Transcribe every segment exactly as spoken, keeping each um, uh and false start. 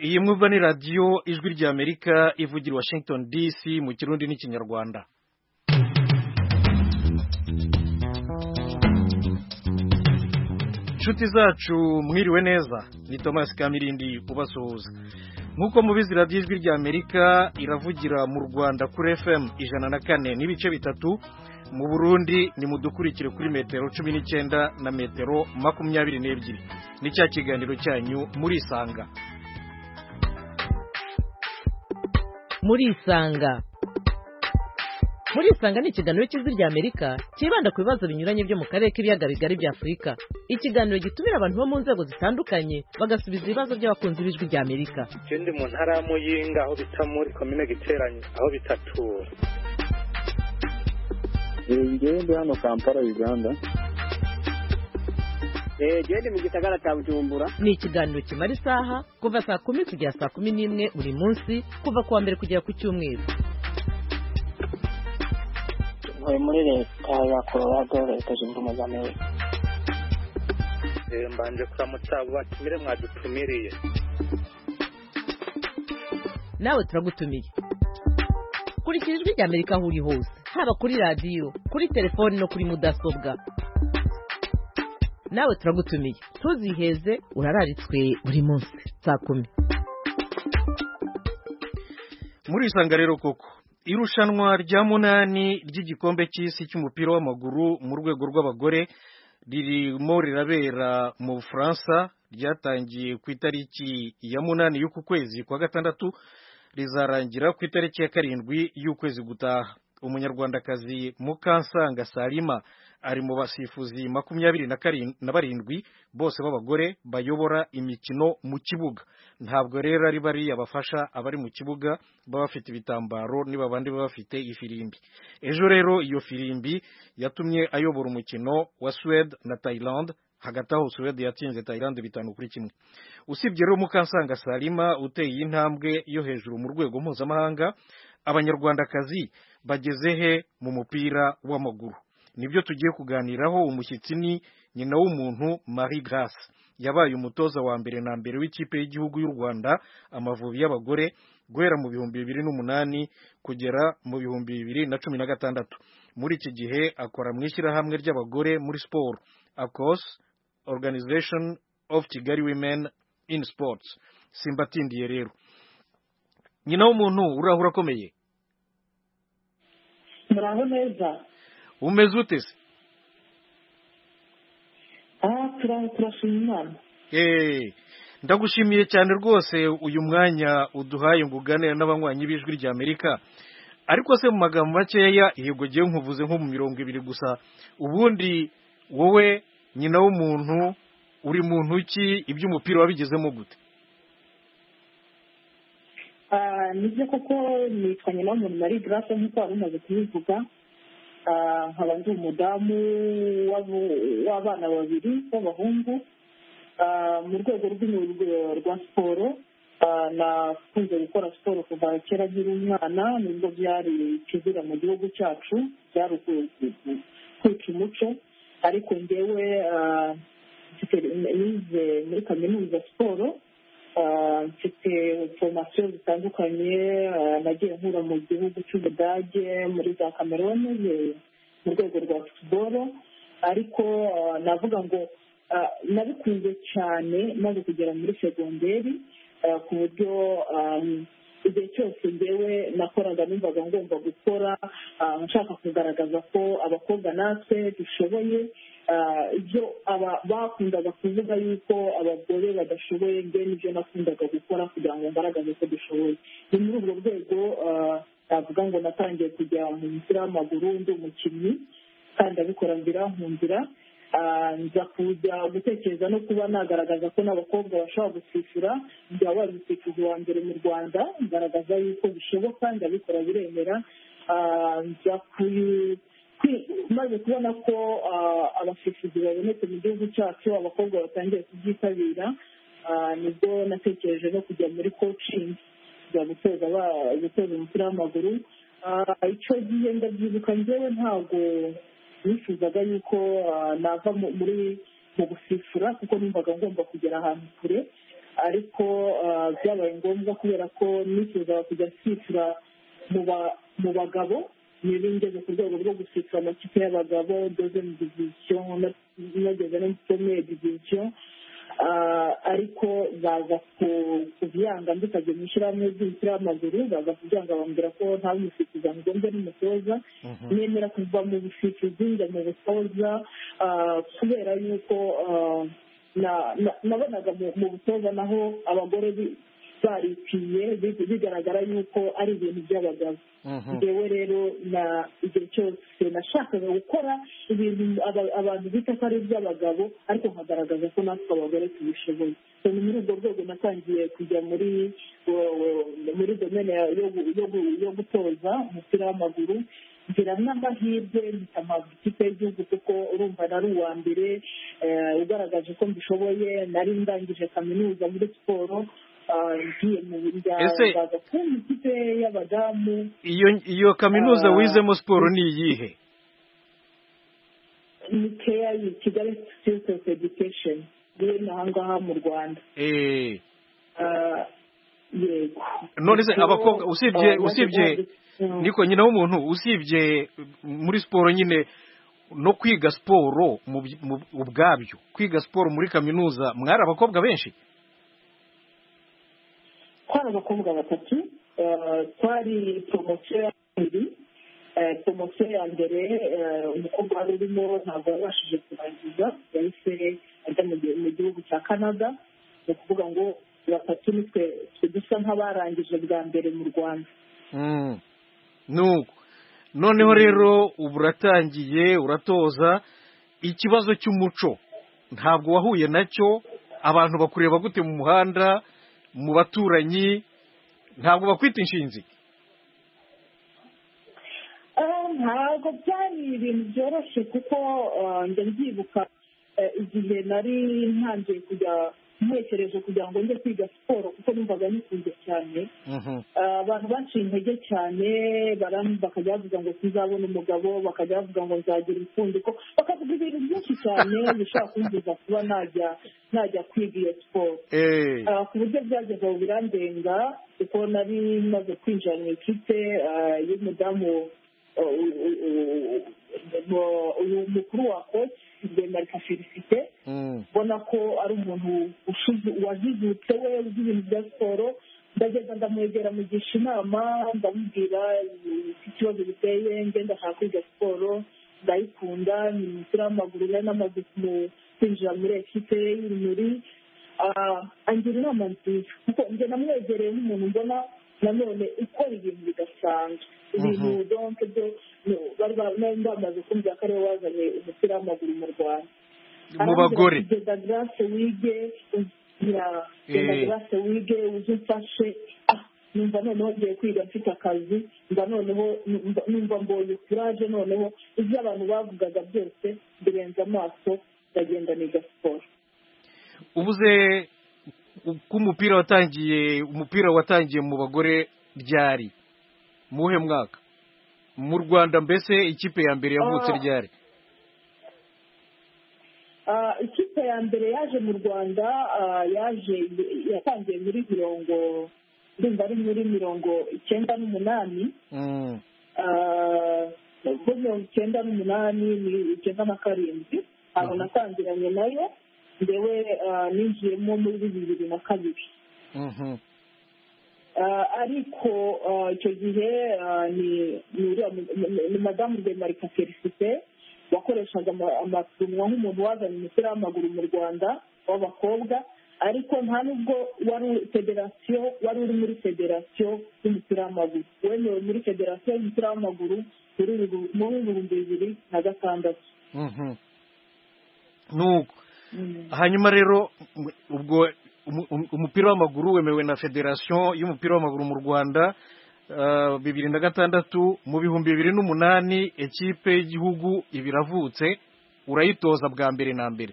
iyi mwumva ni radiyo ijwi ry'Amerika ivugira Washington D C mu kirundi n'ikinyarwanda. Inshuti zacu mwiriwe neza, ni Thomas Kamirindi ubasuhuza. Nk'uko mubizi radiyo ijwi ry'Amerika iravugira mu Rwanda kuri F M ijana na kane n'ibice bitatu, mu Burundi ni mudukurikire kuri metero cumi n'icyenda na metero makumyabiri n'ebyiri. Ni cya kiganiro cyanyu muri Isanga. Muri Isanga. Muri Isanga ni ikiganiro cy'ijwi ry'Amerika kibanda ku bibazo binyuranye byo mu karere k'ibiyaga bigari bya Afurika. Ikiganiro gitumira abantu bo mu nzego zitandukanye bagasubiza ibibazo by'abakunzi b'ijwi ry'Amerika. Ikindi mu ntara ya Muyinga aho bita muri komine Giteranyi aho bitatura. Ngende hano Kampala Uganda. Eh gende mu gisagara cya Bujumbura. Ni ikiganiro kimara isaha kuva saa kumi kugera saa kumi n'imwe buri munsi kuva kuwa mbere kugera ku cyumweru. Muri muri leta ya Colorado leta zunze ubumwe za Amerika. Eh mbanje kuramutsa batumire mwadutumiriye. Nawe turagutumiye. Kurikira ijwi ry'Amerika aho uri hose, haba kuri radiyo, kuri telefoni no kuri mudasobwa. Nawe turagutumiye, tuziheze urararitswe buri munsi saa kumi. Muri Isanga rero koko irushanwa rya munani ry'igikombe cy'isi cy'umupira w'amaguru mu rwego rw'abagore ririmo rirabera mu Bufaransa, ryatangiye ku itariki ya munani y'uku kwezi kwa gatandatu rizarangira ku itariki ya karindwi y'ukwezi gutaha. Umunyarwandakazi Mukansanga Salima ari mu basifuzi makumyabiri na barindwi bose b'abagore bayobora imikino mu kibuga. Ntabwo rero ari bari abafasha abari mu kibuga baba bafite ibitambaro niba abandi baba bafite ifirimbi. Ejo rero iyo firimbi yatumye ayobora umukino wa Sweden na Thailand, hagati aho Sweden yatsinze Thailand bitanu kuri kimwe. Usibye rero Mukansanga Salima uteye intambwe yo hejuru mu rwego mpuzamahanga, abanyarwandakazi bageze he mu mupira w'amaguru? Nibyo tugiye kuganiraho. Umushyitsi ni nyina w'umuntu Marie Grace, yabaye umutoza wa mbere na mbere w'ikipe y'igihugu y'u Rwanda Amavubi y'abagore guhera mu bihumbi bibiri n'umunani kugera mu bihumbi bibiri na cumi na gatandatu. Muri iki gihe akora mu ishyirahamwe ry'abagore muri sport, A C O S, Organization of Kigali Women in Sports. Simbatindiye rero, nyina w'umuntu urahura akomeye. Muraho neza. Umeze ute se? Ah, turashimye Imana. Eh, ndagushimiye cyane rwose uyu mwanya uduhaye ngo uganire n'abanywanyi b'ijwi ry'Amerika. Ariko se mu magambo makeya, yego giye nkuvuze nko mu mirongo ibiri gusa, ubundi wowe nyina w'umuntu uri muntu ki, iby'umupira wabigezemo gute? Ah, nibyo koko nitwa nyina w'umuntu Marie Grace nk'uko wabimaze kubivuga. Ah, nkaba ndi umudamu w'abana babiri b'abahungu. Ah, mu rwego rw'umwuga rwa siporo, nakunze gukora siporo kuva kera nkiri umwana, nubwo byari ikizira mu gihugu cyacu, byari kwica umuco, ariko njyewe nize muri kaminuza siporo, mfite formasiyo zitandukanye, nagiye nkura mu gihugu cy'Ubudage muri za Cameroon mu rwego rwa football, ariko navuga ngo nabikunze cyane maze kugera muri segonderi, ku buryo igihe cyose njyewe nakoraga numvaga ngomba gukora, nshaka kugaragaza ko abakobwa natwe dushoboye ibyo bakundaga kuvuga yuko abagore badashoboye, njye nibyo nakundaga gukora kugira ngo ngaragaze ko dushoboye. Ni muri urwo rwego navuga ngo natangiye kujya mu mupira w'amaguru, ndi umukinnyi kandi ndabikora nzira nkunzira, nza kujya gutekereza no kuba nagaragaza ko n'abakobwa bashobora gusifura. Njya wari umusifuzi wa mbere mu Rwanda, ngaragaza yuko bishoboka, ndabikora biremera. Nza maze kubona ko abasifuzi babonetse mu gihugu cyacu, abakobwa batangiye kubyitabira, nibwo natekereje no kujya muri coaching, njya gutoza gutoza umupira w'amaguru. Icyo gihe ndabyibuka njyewe ntabwo nifuzaga yuko nava muri mu gusifura, kuko numvaga ngomba kugera ahantu kure. ariko byabaye ngombwa kubera ko nifuzaga kujya sifura mu bagabo niba ngeze ku rwego rwo gusifura amakipe y'abagabo dozeni divisiyo nageze no muri divisiyo ariko baza kubyanga mbikajya mu ishyirahamwe ry'umupira w'amaguru baza kubyanga bambwira ko nta musifuzi ngombwa n'umutoza nemera kuva mu busifuzi njya mu butoza kubera yuko nabonaga mu butoza naho abagore barikwiye bigaragara yuko ari ibintu by'abagabo ngewe rero na igihe cyose nashakaga gukora ibintu abantu bita ko ari iby'abagabo ariko nkagaragaza ko natwe abagore tubishoboye ni muri urwo rwego natangiye kujya muri muri domene yo gutoza umupira w'amaguru ngira n'amahirwe mpita ikipe y'igihugu kuko urumva nari uwa mbere ugaragaje ko mbishoboye nari ndangije kaminuza muri siporo ngiye mu biryaga ku ikipe y'abadamu iyo iyo kaminuza wizemo siporo ni iyihe ni keya Kigali Institute of Education iri n'ahangaha mu Rwanda eh yego none se abakobwa usibye usibye niko nyina w'umuntu usibye muri siporo nyine no kwiga siporo mu ubwabyo kwiga siporo muri kaminuza mwari abakobwa benshi twari abakobwa batatu twari poromosiyo ya kabiri poromosiyo ya mbere umukobwa wari urimo ntabwo yabashije kurangiza yahise ajya mu gihugu cya canada ni ukuvuga ngo batatu nitwe dusa nk'abarangije bwa mbere mu rwanda nuko noneho rero ubu uratangiye uratoza ikibazo cy'umuco ntabwo wahuye nacyo abantu bakureba gute mu muhanda mu baturanyi ntabwo bakwita inshinzi ntabwo byari ibintu byoroshye kuko njya mbyibuka igihe nari ntangiye kujya ntekereje kugira ngo njye kwiga siporo kuko numvaga nikunze cyane abantu baciye intege cyane bakajya bavuga ngo tuzabona umugabo bakajya bavuga ngo nzagira impfundiko bakavuga ibintu byinshi cyane bishobora kumbuza kuba najya najya kwiga iyo siporo ku buryo byageze aho birandenga kuko nari maze kwinjira mu ikipe y'umudamu uyu mukuru wa koci Marika Felicite mbona ko ari umuntu wajijutse we uzi ibintu bya siporo ndagenda ndamwegera mugisha inama ndamubwira ikibazo biteye ngenda ashaka kwiga siporo ndayikunda ni umupira w'amaguru nari namaze kwinjira muri ekipe y'urumuri angira inama nziza kuko njye namwegereye nk'umuntu mbona nanone ukora ibintu bidasanzwe ibintu donke byo bari bamaze kumva ko ariwe wazanye umupira w'amaguru mu rwanda mu bagore genda grâce wige genda grâce wige uze umfashe numva noneho ngiye kwiga mfite akazi mba noneho numva mbonye kuraje noneho ibyo abantu bavugaga byose birenze amaso ndagenda niga siporo ubuze ko umupira watangiye umupira watangiye mu bagore ryari muhe mwaka mu Rwanda mbese ikipe ya mbere yavutse ryari ikipe ya mbere yaje mu Rwanda yaje yatangiye muri mirongo ndumva ari muri mirongo icyenda n'umunani muri mirongo icyenda n'umunani icyenda na karindwi aho natangiranye nayo ndewe ninjiyemo muri bibiri na kabiri ariko icyo gihe ni madamu de Marika Felicite wakoreshaga amarushanwa nk'umuntu wazanye umupira w'amaguru mu Rwanda w'abakobwa ariko nta nubwo wari federasiyo wari uri muri federasiyo y'umupira w'amaguru wemewe muri federasiyo y'umupira w'amaguru muri ibihumbi bibiri na gatandatu nuko hanyuma rero ubwo umupira w'amaguru wemewe na federasiyo y'umupira w'amaguru mu Rwanda bibiri na gatandatu mu bihumbi bibiri n'umunani ekipe y'igihugu ibiravutse urayitoza bwa mbere na mbere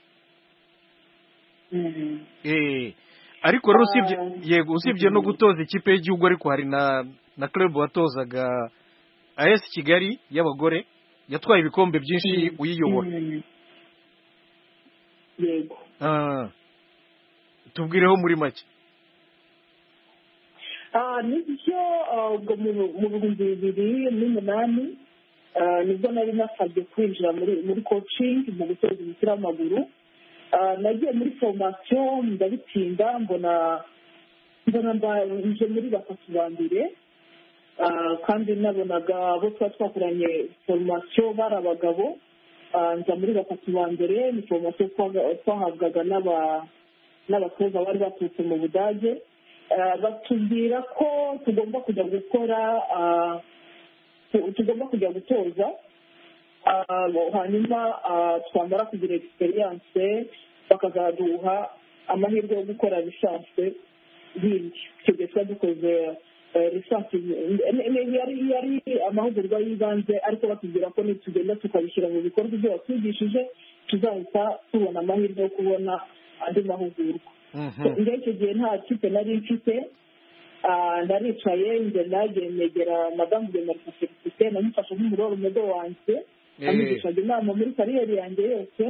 ariko rero usibye yego usibye no gutoza ikipe y'igihugu ariko hari na na club watozaga A S Kigali y'abagore yatwaye ibikombe byinshi uyiyobora yego tubwireho muri make. nibyo ubwo mu bihumbi bibiri n'umunani nibwo nari nasabye kwinjira muri coaching mu gutoza umupira w'amaguru. nagiye muri formation ndabitsinda mbona mbona nje muri batatu ba mbere, kandi nabonaga abo twari twakoranye formation bari abagabo. nza muri batatu ba mbere, ni formation twahabwaga n'abatoza bari baturutse mu Budage. batubwira ko tugomba kujya gukora tugomba kujya gutoza, hanyuma twamara kugira experience bakazaduha amahirwe yo gukora lisansi bindi. icyo gihe twari dukoze lisansi yari amahugurwa y'ibanze, ariko batubwira ko nitugenda tukabishyira mu bikorwa ibyo batwigishije tuzahita tubona amahirwe yo kubona andi mahugurwa. njye icyo gihe nta kipe nari mfite, ndaricaye njye nagiye negera madamu de Marifasite, namufashe nk'umuroro umudo wanjye, amugishaga inama muri kariyeri yanjye yose.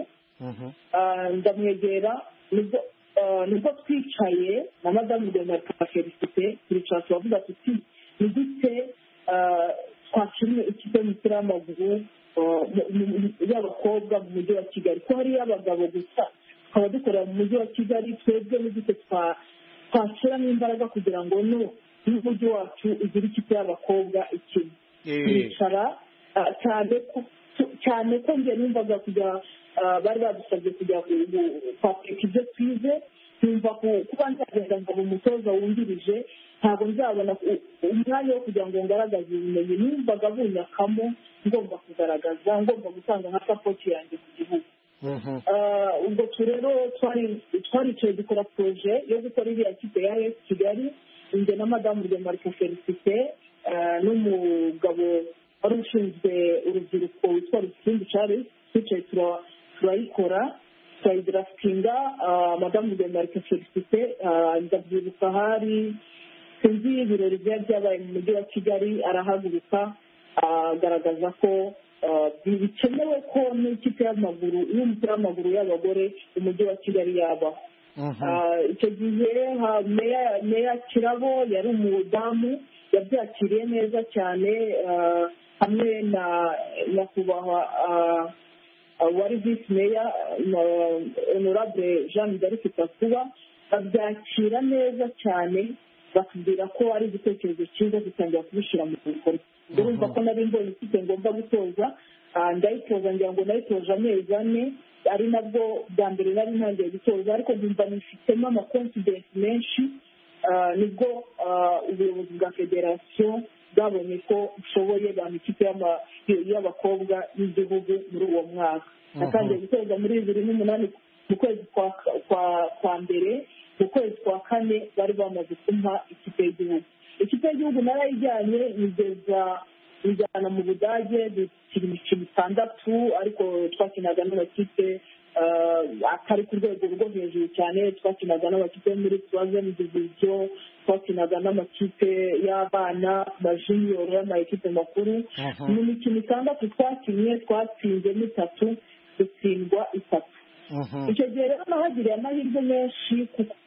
ndamwegera nibwo twicaye na madamu de Marifasite turicara turavuga tuti ni gute twakiriye ikipe y'umupira w'amaguru y'abakobwa mu mujyi wa Kigali, ko hariyo abagabo gusa tukaba dukorera mu mujyi wa Kigali, twebwe n'igute twashyiramo imbaraga kugira ngo n'umujyi wacu ugire ikipe y'abakobwa ikina. turicara cyane ko njye numvaga kujya bari badusabye kujya kwapeka ibyo twize, numva kuba nzagenda nkaba umutoza wungirije ntabwo nzabona umwanya wo kugira ngo ngaragaze ubumenyi numvaga bunyakamo, ngomba kugaragaza, ngomba gutanga nka sapoti yanjye ku gihugu. ubwo rero twaricaye dukora poroje yo gukora iriya kipe ya esi Kigali, njye na madamu de Marifasite n'umugabo wari ushinzwe urubyiruko witwa Rusimbi Charles, twicaye turayikora turayidirafitinga. madamu de Marifasite ndabyibuka hari sinzi ibirori byari byabaye mu mujyi wa Kigali, arahaguruka agaragaza ko bikenewe ko n'ikipe y'amaguru y'umupira w'amaguru y'abagore umujyi wa Kigali yabaho. icyo gihe meya Kirabo yari umudamu, yabyakiriye neza cyane, hamwe na nyakubahwa wari visi meya honorable Jeanne d'Arc Takuba, babyakira neza cyane, batubwira ko ari igitekerezo cyiza dutangira kubishyira mu bikorwa. urumva ko nari mbonye ikipe ngomba gutoza, ndayitoza ngira ngo nayitoje amezi ane, ari nabwo bwa mbere nari ntangiye gutoza, ariko ndumva nifitemo amakonfidensi menshi. nibwo ubuyobozi bwa federasiyo bwabonye ko ushoboye bampa ikipe y'abakobwa y'igihugu muri uwo mwaka. natangiye gutoza muri bibiri n'umunani mu kwezi kwa mbere, mu kwezi kwa kane bari bamaze kumpa ikipe y'igihugu. ikipe y'igihugu narayijyanye ngeza njyana mu Budage, dukina imikino itandatu, ariko twakinaga n'amakipe atari ku rwego rwo hejuru cyane. twakinaga n'amakipe yo muri tuwazeni diviziyo, twakinaga n'amakipe y'abana majiniyoro y'amakipe makuru. mu mikino itandatu twakinnye twatsinzemo itatu, dutsindwa itatu. icyo gihe rero nahagiriye amahirwe menshi kuko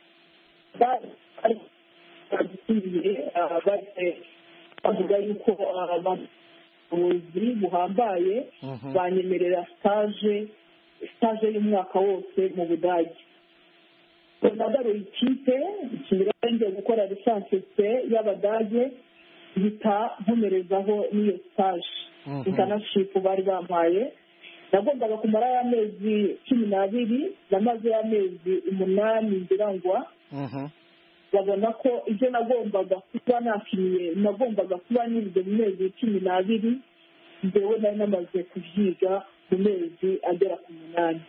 badusubiye bavuga yuko ubuyobozi buhambaye banyemerera stage stage y'umwaka wose mu Budage. nagaruye ikipe ngiye gukora lisansi y'Abadage, mpita nkomerezaho n'iyo stage internship bari bampaye. nagombaga kumara y'amezi cumi n'abiri, namaze y'amezi umunani ndirangwa. babona ko ibyo nagombaga kuba nakiniye nagombaga kuba nize mu mezi cumi n'abiri, njyewe nari namaze kubyiga mu mezi agera ku munani.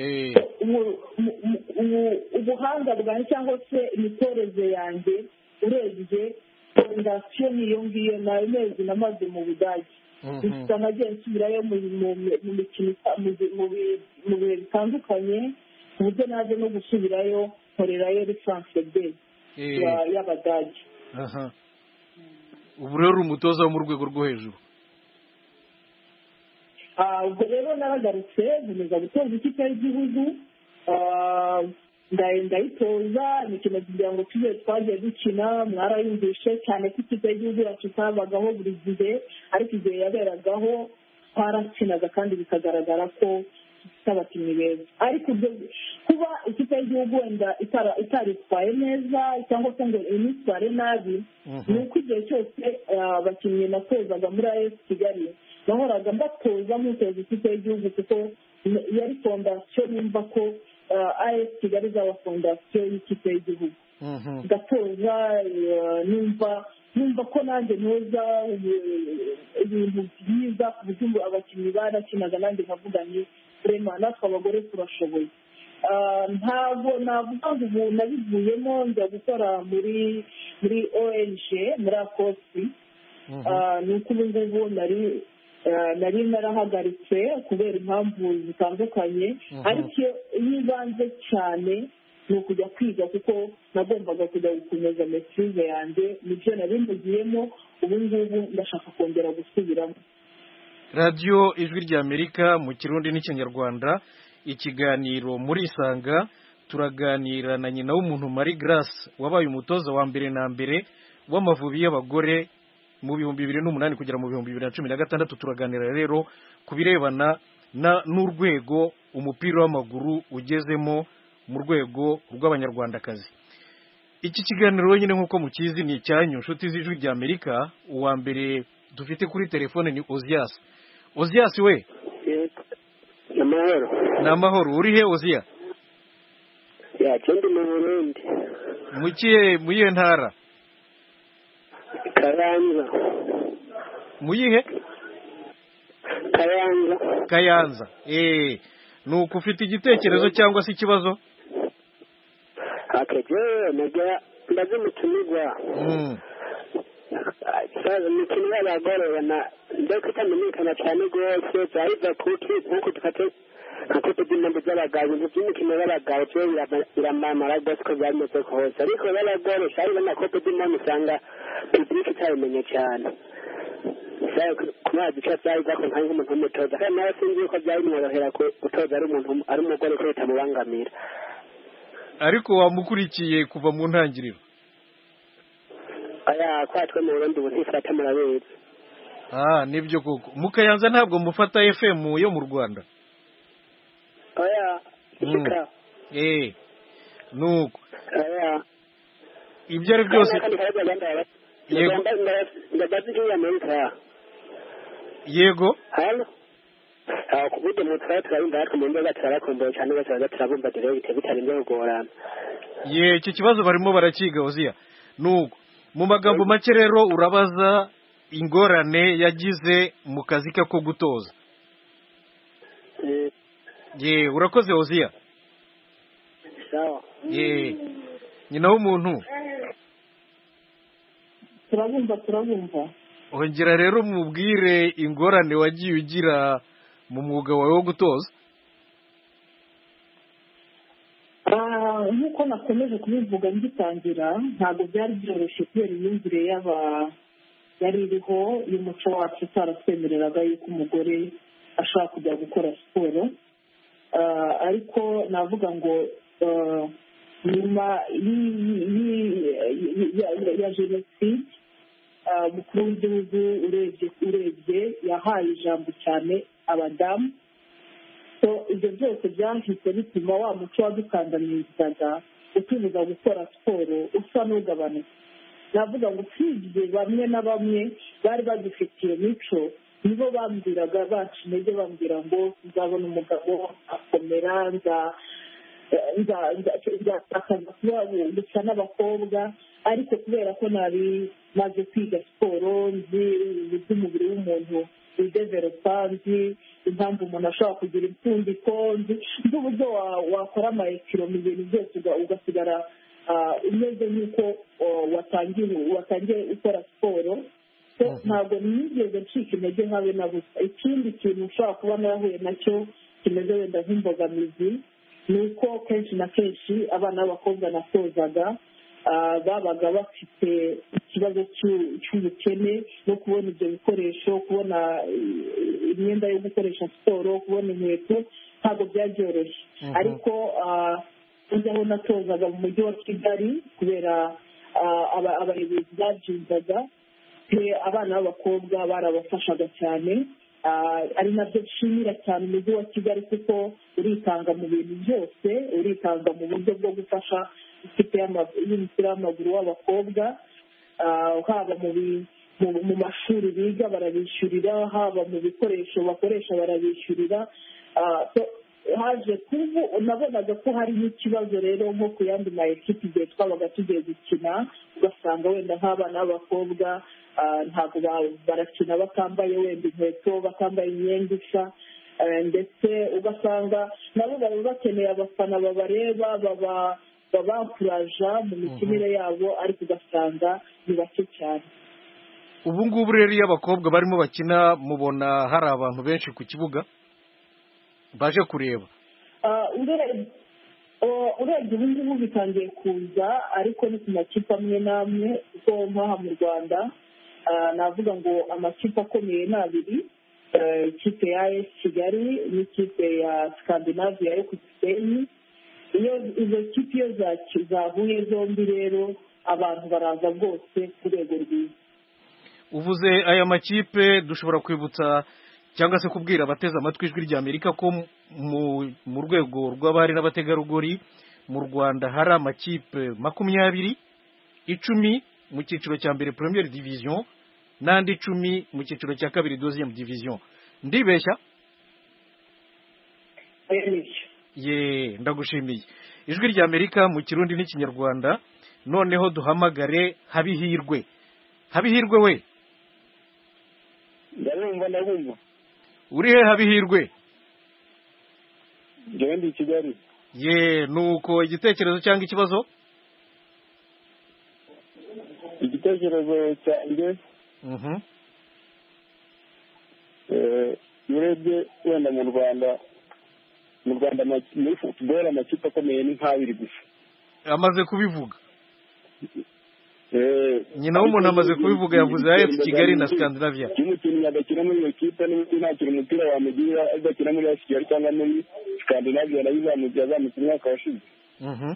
ubuhanga bwanjye cyangwa se imitoreze yanjye urebye fondasiyo niyo ngiyo, ni ayo mezi namaze mu Budage. gusa nagiye nsubirayo mu mikino mu bihe bitandukanye, ku buryo naje no gusubirayo nkorerayo lisansi de y'Abadage. ubu rero umutoza wo mu rwego rwo hejuru. ubwo rero naragarutse nkomeza gutoza ikipe y'igihugu, ndayitoza imikino kugira ngo tujye twagiye dukina mwarayumvishe cyane ko ikipe y'igihugu yacu itabagaho buri gihe ariko igihe yaberagaho twarakinaga kandi bikagaragara ko dufite abakinnyi beza ariko kuba ikipe y'igihugu wenda itaritwaye neza cyangwa se ngo initware nabi ni uko igihe cyose abakinnyi natozaga muri A S Kigali nahoraga mbatoza mutoza ikipe y'igihugu kuko yari fondasiyo numva ko A S Kigali izaba fondasiyo y'ikipe y'igihugu gatoza numva numva ko nanjye ntoza ibintu byiza ku buryo abakinnyi barakinaga nanjye nkavuga ni rema natwe abagore turashoboye ntabwo navuga ngo ubu nabivuyemo njya gukora muri muri O N G muri akosi ni uko ubu ngubu nari nari narahagaritse kubera impamvu zitandukanye ariko iyo ibanze cyane ni ukujya kwiga kuko nagombaga kujya gukomeza metirize yanjye nibyo nari mbugiyemo ubu ngubu ndashaka kongera gusubiramo. radiyo ijwi ry'Amerika mu kirundi n'ikinyarwanda ikiganiro muri isanga turaganira na nyina w'umuntu Marie Grace wabaye umutoza wa mbere na mbere w'Amavubi y'abagore mu bihumbi bibiri n'umunani kugera mu bihumbi bibiri na cumi na gatandatu. Turaganira rero ku birebana n'urwego umupira w'amaguru ugezemo mu rwego rw'abanyarwandakazi. Iki kiganiro wenyine nk'uko mukizi ni icyanyu nshuti z'ijwi ry'Amerika. Uwa mbere dufite kuri telefone ni Ozias. Ozias we namahoro namahoro uri he Ozia? ya cyndi mu Burundi. Mukiye muyihe ntara? Kayanza. Muyihe? Kayanza. Kayanza. Eh, nuko ufite igitekerezo cyangwa se ikibazo? Akeje naga ndazi mutumigwa. Mm. Sasa mikino y'abagore bana ndakutamenyekana cyane rwose zaiza kuki nkuko dufate nkuko tugimende by'abagabo n'imikino y'abagabo cyo biramamara rwose ko byameze hose ariko y'abagore shari bana ko tugimende usanga public itabimenye cyane. Sasa kuma gica zaiza ko nkange umuntu w'umutoza kandi nawe sinzi ko byari mworohera ko gutoza ari umuntu ari umugore ko bitamubangamira. Ariko wamukurikiye kuva mu ntangiriro? Aya kwatwe mu Burundi ubu ntifata murabezi. Ah, nibyo koko. Mukayanza ntabwo mufata F M yo mu Rwanda? Aya, ishika. Mm. Eh. Nuko. Aya. Ibyo ari byose. Yego. Ndabazi cyo Amerika. Yego. Halo. Ah, kubude mutwa twarinda hatwe mu ndoga tarakomboye cyane bazaza turabumva direct bitarinze kugorana. Ye, icyo kibazo barimo barakiga Ozia. Nuko mu magambo make rero urabaza ingorane yagize mu kazi ke ko gutoza. Ye, urakoze Ozia. Sawa. Ye. Nyina w'umuntu. Turabumva turabumva. Ongera rero mubwire ingorane wagiye ugira mu mwuga wawe wo gutoza. Nk'uko nakomeje kubivuga ngitangira ntabwo byari byoroshye kubera imyumvire y'aba yari iriho y'umuco wacu utaratwemereraga yuko umugore ashobora kujya gukora siporo ariko navuga ngo nyuma ya jenoside umukuru w'igihugu urebye urebye yahaye ijambo cyane abadamu. Ibyo byose byahise bituma wa muco wadukandamizaga utubuza gukora siporo usa n'ugabanuka. navuga ngo usibye bamwe na bamwe bari bagifitiye mico nibo bambwiraga bacu intege bambwira ngo nzabona umugabo akomera nzakaza kuba gusa n'abakobwa ariko kubera ko nari maze kwiga siporo nzi iby'umubiri w'umuntu wideveropa nzi impamvu umuntu ashobora kugira impfundiko nzi uburyo wakora amayekiro mu bintu byose ugasigara umeze nk'uko watangiye ukora siporo ntabwo nigeze ncika intege nkabe na busa. Ikindi kintu ushobora kuba narahuye nacyo kimeze wenda nk'imbogamizi ni uko kenshi na kenshi abana b'abakobwa natozaga babaga bafite ikibazo cy'ubukene no kubona ibyo bikoresho, kubona imyenda yo gukoresha siporo, kubona inkweto ntabwo byabyoroshye. Ariko ujyaho natozaga mu mujyi wa kigali kubera abayobozi babyumvaga abana b'abakobwa barabafashaga cyane, ari nabyo nshimira cyane umujyi wa kigali kuko uritanga mu bintu byose, uritanga mu buryo bwo gufasha ikipe y'umupira w'amaguru w'abakobwa, haba mu mashuri biga barabishyurira, haba mu bikoresho bakoresha barabishyurira. Haje kubu nabonaga ko hari n'ikibazo rero nko ku yandi ma ekipi igihe twabaga tugiye gukina, ugasanga wenda nk'abana b'abakobwa ntabwo barakina batambaye wenda inkweto, batambaye imyenda isa, ndetse ugasanga nabo baba bakeneye abafana babareba babakuraja mu mikinire yabo, ariko ugasanga ni bake cyane. Ubu ngubu rero iyo abakobwa barimo bakina mubona hari abantu benshi ku kibuga baje kureba? Urebye ubu ngubu bitangiye kuza, ariko ni ku makipe amwe n'amwe, kuko nk'aha mu Rwanda navuga ngo amakipe akomeye ni abiri, ikipe ya esi kigali n'ikipe ya Scandinavia yo ku Gisenyi. Iyo izo kipe iyo zahuye zombi rero abantu baraza bwose ku rwego rwiza. Uvuze aya makipe, dushobora kwibutsa cyangwa se kubwira abateze amatwi ijwi rya Amerika ko mu rwego rw'abari n'abategarugori mu Rwanda hari amakipe makumyabiri, icumi mu cyiciro cya mbere Premier Division n'andi icumi mu cyiciro cya kabiri Deuxième Division. Ndibeshya? Ye, ndagushimiye. Ijwi rya Amerika mu Kirundi n'Ikinyarwanda. Noneho duhamagare Habihirwe. Habihirwe we? Ndabumva ndabumva. Uri he Habihirwe? Njyewe ndi Kigali. Ye, nuko igitekerezo cyangwa ikibazo? Igitekerezo cyanjye mhm eh urebye wenda mu Rwanda mu Rwanda muri football amakipe akomeye ni nk'abiri gusa. Amaze kubivuga. Eh nyina w'umuntu amaze kubivuga, yavuze A F Kigali na Scandinavia. Umukinnyi agakina muri iyo kipe n'undi ntakiri umupira wamugira, agakina muri A F Kigali cyangwa muri Scandinavia nayo izamugira azamukina umwaka washize. Mhm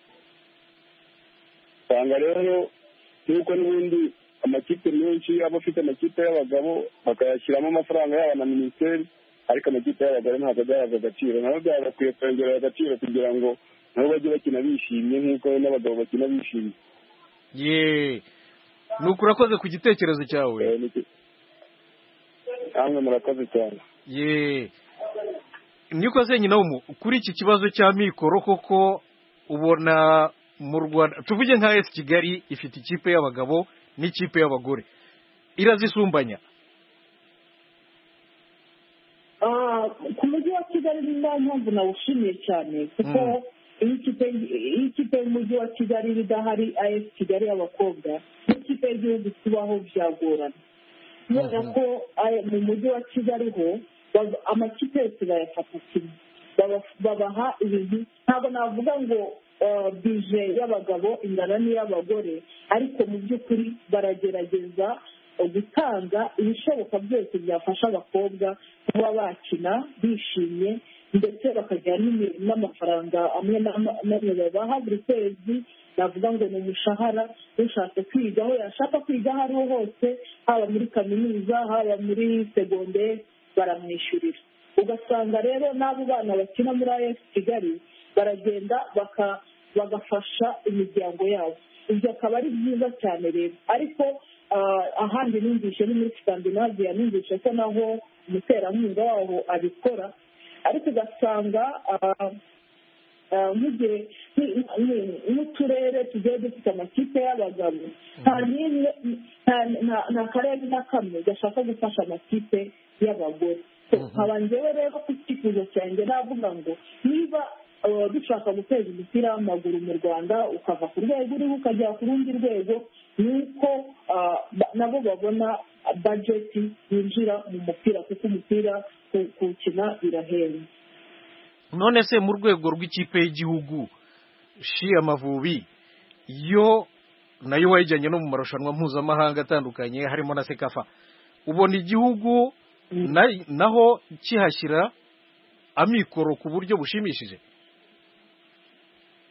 Sanga rero nuko n'ubundi amakipe menshi aba afite amakipe y'abagabo bakayashyiramo amafaranga yabo na minisiteri, ariko amakipe y'abagabo ntabwo byahabwa agaciro. Nabo byagakwiye kongera agaciro kugira ngo nabo bajye bakina bishimye nk'uko n'abagabo bakina bishimye. Ye, nuko urakoze ku gitekerezo cyawe. Namwe murakoze cyane. Ye, niko se nyina w'umu kuri iki kibazo cya mikoro koko ubona mu Rwanda, tuvuge nka A S Kigali ifite ikipe y'abagabo n'ikipe y'abagore, irazisumbanya? Ku mujyi wa Kigali ni nayo mpamvu nawushimiye cyane, kuko iyo ikipe y'umujyi wa Kigali idahari A S Kigali y'abakobwa n'ikipe y'igihugu kubaho byagorana, kubera ko mu mujyi wa Kigali ho amakipe yose bayafata kimwe, babaha ibintu. Ntabwo navuga ngo bije y'abagabo ingana n'iy'abagore, ariko mu by'ukuri baragerageza gutanga ibishoboka byose byafasha abakobwa kuba bakina bishimye, ndetse bakagira n'amafaranga amwe n'amwe babaha buri kwezi. Navuga ngo ni umushahara, ushatse kwiga aho yashaka kwiga aho ariho hose, haba muri kaminuza haba muri segonderi baramwishyurira. Ugasanga rero n'abo bana bakina muri A F Kigali baragenda bagafasha imiryango yabo. Ibyo akaba ari byiza cyane rero, ariko ahandi numvise ni muri Scandinavia, numvise ko naho umuterankunga waho abikora, ariko ugasanga nk'igihe n'uturere tugiye dufite amakipe y'abagabo, nta karere na kamwe gashaka gufasha amakipe y'abagore. nkaba njyewe rero ku cyifuzo cyanjye navuga ngo niba dushaka guteza umupira w'amaguru mu Rwanda ukava ku rwego uriho ukajya ku rundi rwego, ni uko nabo babona bajeti yinjira mu mupira, kuko umupira kuwukina birahenze. None se mu rwego rw'ikipe y'igihugu shi Amavubi yo nayo wayijyanye no mu marushanwa mpuzamahanga atandukanye harimo na Sekafa, ubona igihugu naho kihashyira amikoro ku buryo bushimishije?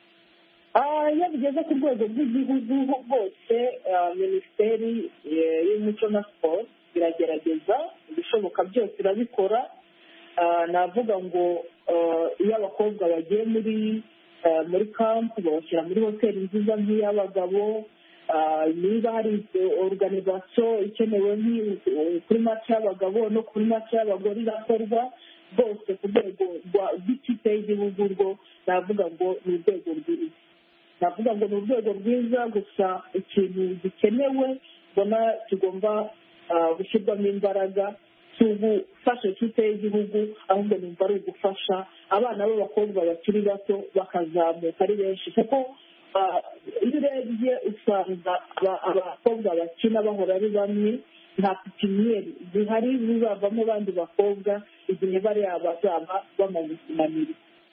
bigeze ku rwego rw'igihugu bose minisiteri y'umuco na siporo iragerageza ibishoboka byose irabikora. navuga ngo iyo abakobwa bagiye muri muri kampu babashyira muri hoteli nziza nk'iy'abagabo. niba hari organizasiyo ikenewe kuri mace y'abagabo no kuri mace y'abagore irakorwa bose ku rwego rw'ikipe y'igihugu rwo navuga ngo ni urwego rwiza navuga ngo ni urwego rwiza gusa ikintu gikenewe mbona kigomba gushyirwamo imbaraga si ugufasha ikipe y'igihugu ahubwo numva ari ugufasha abana b'abakobwa bakiri bato bakazamuka ari benshi kuko iyo urebye usanga abakobwa bakina bahora ari bamwe nta pipiniyeri zihari zizavamo abandi bakobwa igihe bariya bazaba bamaze kunanirwa.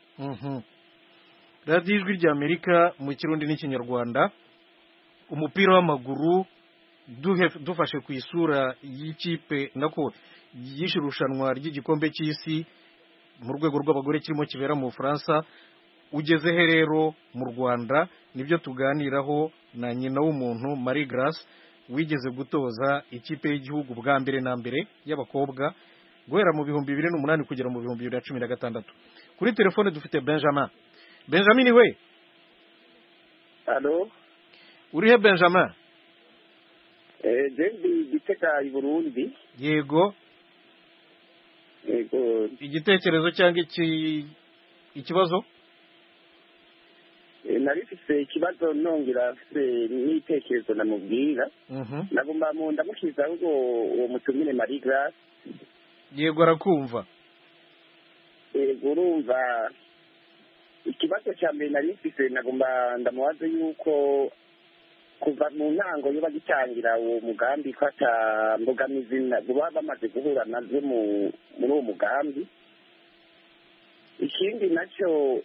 radiyo ijwi ry'amerika mu kirundi n'ikinyarwanda. umupira w'amaguru dufashe ku isura y'ikipe nako y'ishe irushanwa ry'igikombe cy'isi mu rwego rw'abagore kirimo kibera mu Bufaransa ugeze he rero mu Rwanda nibyo tuganiraho na nyina w'umuntu Marie Grace wigeze gutoza ikipe y'igihugu bwa mbere na mbere y'abakobwa guhera mu bihumbi bibiri n'umunani kugera mu bihumbi bibiri na cumi na gatandatu. Kuri telefone dufite Benjamin. Benjamin we? Allo? Uri he Benjamin? Eh, Jendi Gitega i Burundi. Yego. Yego. Igitekerezo cyangwa iki ikibazo? narifise ikibazo nongera afise n'itekerezo namubwira. nagomba mu ndamukiza ahubwo uwo mutumire Marie Grace. Yego arakumva. Yego urumva ikibazo cya mbere narifise nagomba ndamubaze yuko kuva mu ntango yo bagitangira uwo mugambi ko ata mbogamizi baba bamaze guhura nazo muri uwo mugambi. ikindi nacyo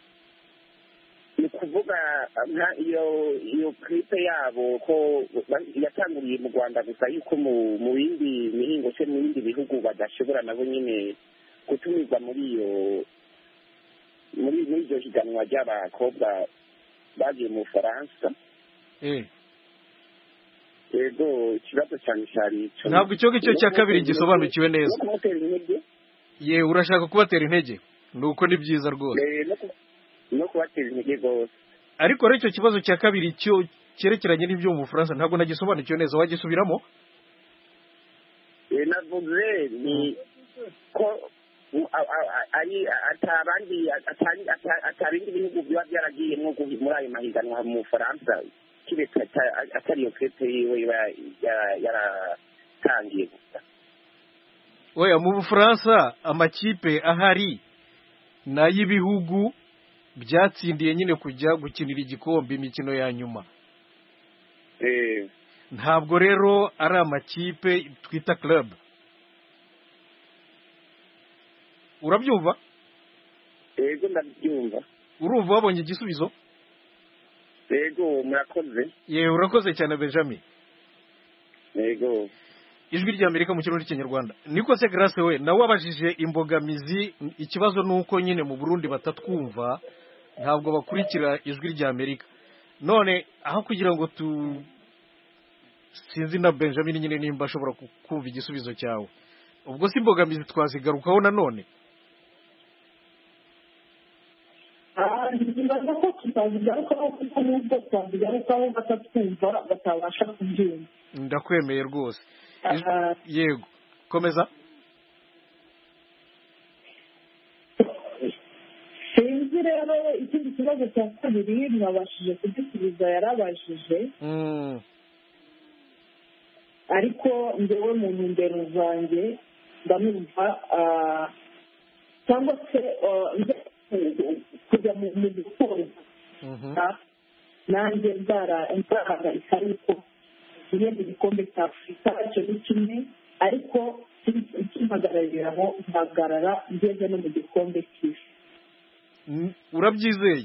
ni kuvuga iyo iyo clipe yabo ko yatanguriye mu Rwanda gusa yuko mu bindi mihingo se mu bindi bihugu badashobora nabo nyine gutumirwa muri iyo muri iryo higanwa ry'abakobwa bagiye mu Faransa. Yego ikibazo cyane cyari ntabwo icyo ngicyo cya kabiri gisobanukiwe neza. Ye urashaka kubatera intege nuko ni byiza rwose no kubatera intege rwose. Ariko rero icyo kibazo cya kabiri cyo cyerekeranye n'ibyo mu Bufaransa ntabwo nagisobanukiwe neza wagisubiramo. navuze ni ko ari atabandi atabindi bihugu biba byaragiyemo muri ayo mahiganwa mu Bufaransa kiretse atari yo kete yiwe yaratangiye gusa. Oya mu Bufaransa amakipe ahari n'ay'ibihugu byatsindiye nyine kujya gukinira igikombe imikino ya nyuma. Eh ntabwo rero ari amakipe twita club. Urabyumva? Yego ndabyumva. Urumva wabonye igisubizo? Yego murakoze. Ye urakoze cyane Benjamin. Yego. Ijwi ry'Amerika mu kirundi cy'Inyarwanda. Niko se Grace we nawe wabajije imbogamizi ikibazo nuko nyine mu Burundi batatwumva ntabwo bakurikira ijwi ry'Amerika. None aho kugira ngo tu sinzi na Benjamin nyine nimba ashobora kumva igisubizo cyawe. Ubwo si imbogamizi twazigarukaho nanone. Ah, ndibaza ko tutazigarukaho kuko nubwo twazigarukaho batatwumva batabasha kubyumva. Ndakwemeye rwose. Yego komeza. Sinzi rero ikindi kibazo cya kabiri mwabashije kugisubiza yarabajije. Ariko ngewe mu ntumbero zanjye ndamwumva cyangwa se kujya mu gukora nanjye nzarahagarika yuko iyo mu gikombe cya Afurika icyo ni kimwe ariko kimpagarariraho mpagarara ngeze no mu gikombe cy'isi. Urabyizeye?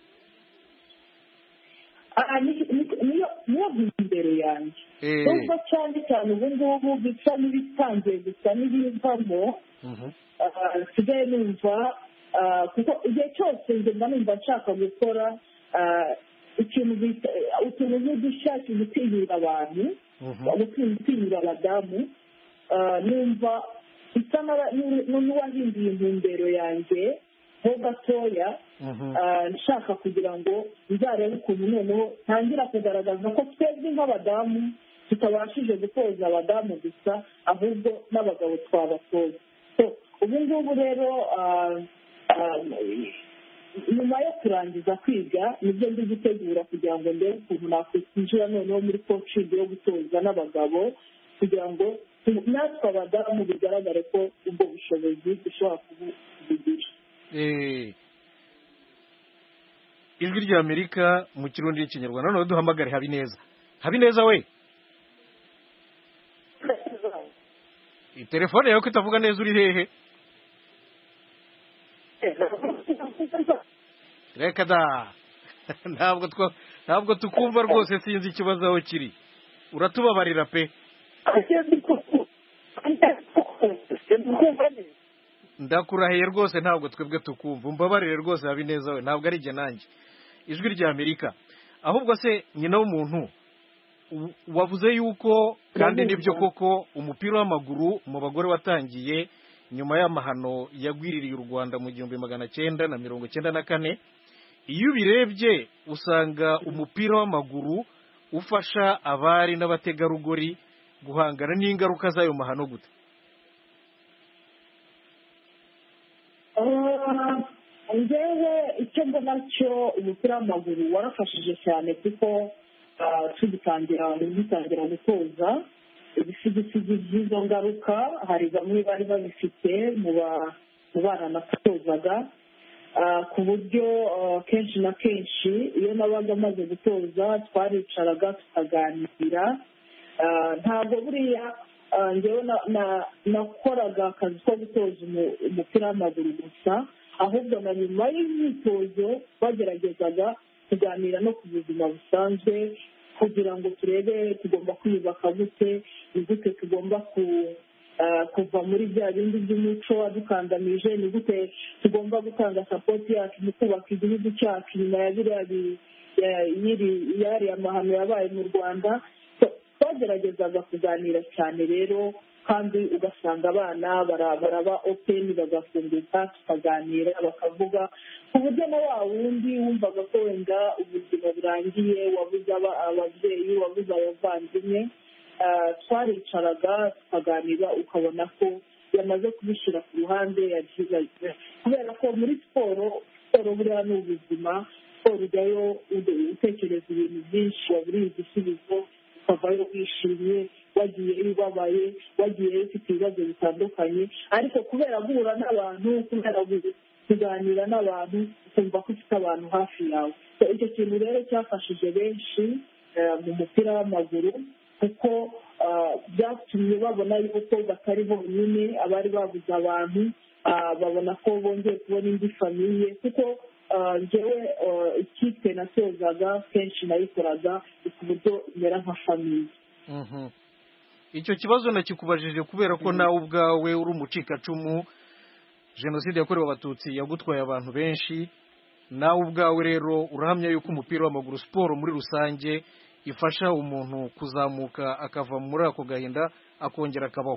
niyo niyo imbere yanjye nubwo cyane cyane ubu ngubu bisa n'ibitangiye gusa n'ibivamo nsigaye numva kuko igihe cyose ngenda numva nshaka gukora ikintu bita utuntu nk'udushya tugutinyura abantu gutinyura abadamu numva bisa n'uwahinduye intumbero yanjye ho gatoya nshaka kugira ngo nzarebe ukuntu noneho ntangira kugaragaza ko twebwe nk'abadamu tutabashije gutoza abadamu gusa ahubwo n'abagabo twabatoza ubu ngubu rero nyuma yo kurangiza kwiga nibyo ndi gutegura kugira ngo ndebe ukuntu nakwinjira noneho muri coaching yo gutoza n'abagabo kugira ngo natwe abadamu bigaragare ko ubwo bushobozi dushobora kubugira. ijwi ry'Amerika mu kirundi n'ikinyarwanda noneho duhamagare Habineza. Habineza we, telefone yawe ko itavuga neza uri hehe? Reka da ntabwo ntabwo tukumva rwose, sinzi ikibazo aho kiri, uratubabarira pe. Ndakurahiye rwose ntabwo twebwe tukumva, umbabarire rwose Habineza we, ntabwo ari jye nanjye. Ijwi ry'Amerika ahubwo se nyina w'umuntu wavuze yuko kandi nibyo koko umupira w'amaguru mu bagore watangiye nyuma y'amahano yagwiririye u Rwanda mu gihumbi magana cyenda na mirongo cyenda na kane. Iyo ubirebye usanga umupira w'amaguru ufasha abari n'abategarugori guhangana n'ingaruka z'ayo mahano gute? njyewe icyo mbona cyo umupira w'amaguru warafashije cyane kuko tugitangira dutangira gutoza ibisigisigi by'izo ngaruka hari bamwe bari babifite mu bana natozaga ku buryo kenshi na kenshi iyo nabaga amaze gutoza twaricaraga tukaganira. Ntabwo buriya njyewe nakoraga akazi ko gutoza umupira w'amaguru gusa, ahubwo na nyuma y'imyitozo bageragezaga kuganira no ku buzima busanzwe kugira ngo turebe tugomba kwiyubaka gute, ni gute tugomba kuva muri bya bindi by'umuco wadukandamije, ni gute tugomba gutanga sapoti yacu mu kubaka igihugu cyacu nyuma ya biriya yari amahano yabaye mu Rwanda. Twageragezaga kuganira cyane rero, kandi ugasanga abana baraba openi bagafunguka tukaganira bakavuga ku buryo na wa wundi wumvaga ko wenda ubuzima burangiye, wabuze ababyeyi, wabuze abavandimwe, twaricaraga tukaganira ukabona ko yamaze kubishyira ku ruhande yagize, kubera ko muri siporo siporo buriya ni ubuzima. Siporo ujyayo utekereza ibintu byinshi, waburiye igisubizo ukavayo wishimye, wagiye ubabaye, wagiye ufite ibibazo bitandukanye, ariko kubera guhura n'abantu, kubera kuganira n'abantu ukumva ko ufite abantu hafi yawe. Icyo kintu rero cyafashije benshi mu mupira w'amaguru kuko byatumye babona yuko batari bonyine, abari babuze abantu babona ko bongeye kubona indi famiye, kuko njyewe ikipe natozaga kenshi nayikoraga ku buryo imera nka famiye. Icyo kibazo nakikubajije kubera ko nawe ubwawe uri umucikacumu, jenoside yakorewe abatutsi yagutwaye abantu benshi, nawe ubwawe rero urahamya yuko umupira w'amaguru, siporo muri rusange, ifasha umuntu kuzamuka akava muri ako gahinda akongera akabaho.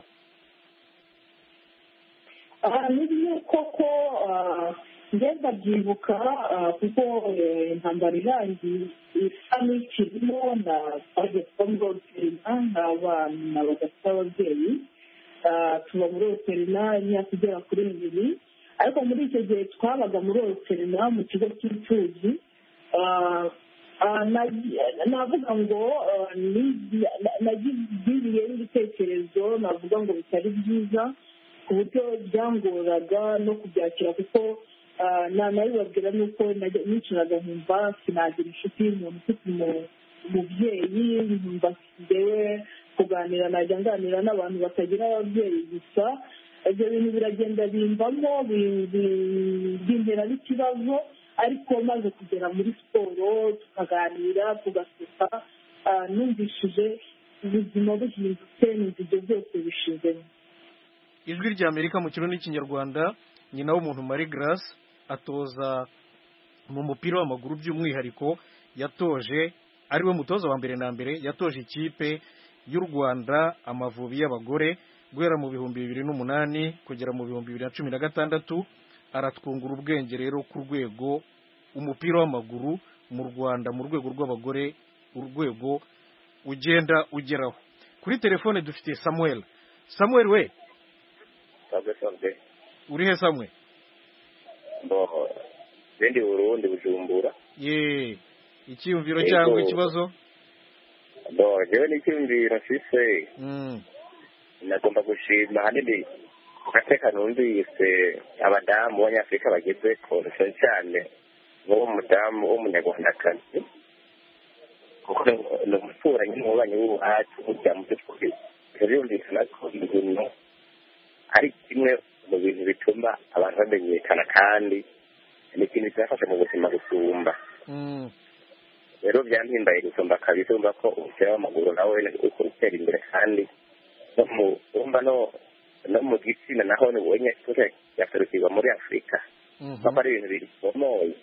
Nibyo koko ngenda byibuka kuko intambara irangiye isa n'ikirimo na twagiye tuba muri oterina n'abana badafite ababyeyi, tuba muri oterina imyaka igera kuri ibiri, ariko muri icyo gihe twabaga muri oterina mu kigo cy'imfubyi. navuga ngo nagiriyeho ibitekerezo navuga ngo bitari byiza ku buryo byangoraga no kubyakira, kuko nabibabwira nuko nicaraga nkumva sinagira inshuti y'umuntu ufite umubyeyi, nkumva njyewe kuganira najya nganira n'abantu batagira ababyeyi gusa. Ibyo bintu biragenda bimvamo bintera n'ikibazo, ariko maze kugera muri siporo tukaganira tugaseka, numvishije ubuzima buhindutse, n'ibyo byose bishizemo. Ijwi ry'Amerika mu kirundi n'ikinyarwanda, nyina w'umuntu Marie Grace atoza mu mupira w'amaguru by'umwihariko yatoje ariwe mutoza wa mbere na mbere yatoje ikipe y'u Rwanda Amavubi y'abagore guhera mu bihumbi bibiri n'umunani kugera mu bihumbi bibiri na cumi na gatandatu. Aratwungura ubwenge rero ku rwego umupira w'amaguru mu Rwanda mu rwego rw'abagore urwego ugenda ugeraho. Kuri telefone dufite Samuel. Samuel we sabe sabe uri he Samuel? Bo bendi Burundi Bujumbura. Ye icyumviro cyangwa ikibazo? Bo jewe n'icyumviro mfise. Mm. Nagomba gushima hanini gateka numvise abadamu b'Abanyafrika bageze ko cyane n'uwo mudamu w'umunyarwandakazi kuko ni umuturanyi n'umubanyi w'ubuhacu burya mu by'ukuri birumvikana ko ibintu ari kimwe mu bintu bituma abantu bamenyekana kandi ni ikintu kibafasha mu buzima gusumba. Rero byampimbaye gusumba kabisa urumva ko umupira w'amaguru nawe uko utera imbere kandi no mu urumva no no mu gitsina naho ni ubonye tuje yaserukirwa muri Afurika kuko ari ibintu bikomoye.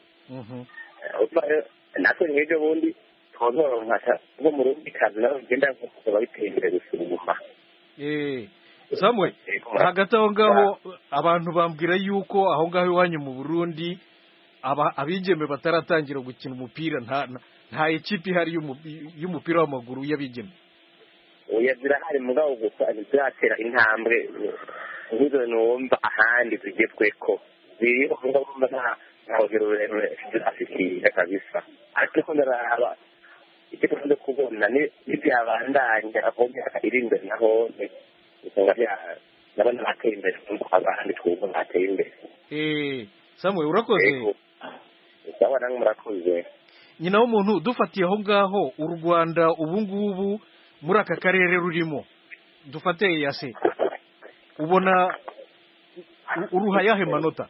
Natwe nk'ejo bundi twozoronka nko mu rundi kazi nawe ugenda nko babiteye imbere gusumba. Eh Samuel, hagati aho ngaho abantu bambwira yuko aho ngaho iwanyu mu Burundi abigeme bataratangira gukina umupira nta nta ekipi ihari y'umupira w'amaguru y'abigeme. Oya zirahari mugabo gusa ntizatera intambwe nk'izo numva ahandi zigezweko biriho ngomba nta ntabwo rurerure zirafitiye kabisa. Ariko ndaraba icyo tundi kubona ni ibyabandanya akomeye irinde naho usanga bya nabana bateye imbere ngo abandi twugo bateye imbere. Eh Samuel urakoze. Sawa nange murakoze. Nyina w'umuntu dufatiye aho ngaho u Rwanda ubu ngubu muri aka karere rurimo dufate yase ubona uruha yahe manota?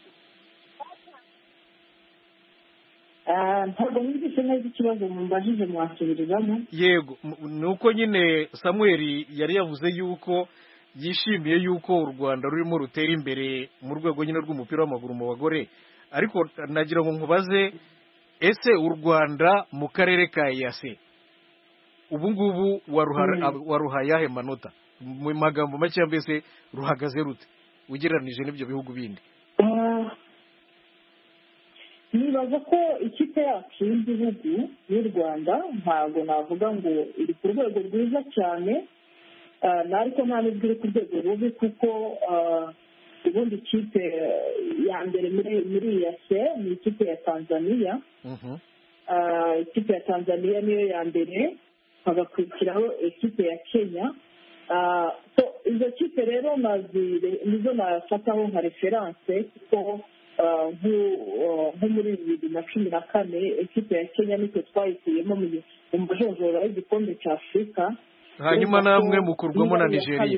Ah ntabwo nigise neza ikibazo mumbajije mwasubirizamo. Yego nuko nyine Samuel yari yavuze yuko yishimiye yuko u Rwanda rurimo rutera imbere mu rwego nyine rw'umupira w'amaguru mu bagore, ariko nagira ngo nkubaze ese u Rwanda mu karere ka yase ubu ngubu waruha yahe manota mu magambo make mbese ruhagaze rute ugereranije n'ibyo bihugu bindi? nibaza ko ikipe yacu y'igihugu y'u Rwanda ntabwo navuga ngo iri ku rwego rwiza cyane, ariko nta n'ubwo iri ku rwego rubi kuko ubundi ikipe ya mbere muri yase ni ikipe ya Tanzania. Ikipe ya Tanzania niyo ya mbere, hagakurikiraho ikipe ya Kenya. Izo kipe rero nizo nafataho nka referanse kuko nko muri bibiri na cumi na kane ikipe ya Kenya nitwe twayikuyemo mu majonjora y'igikombe cya Afurika. Hanyuma namwe mukurwamo na Nigeria.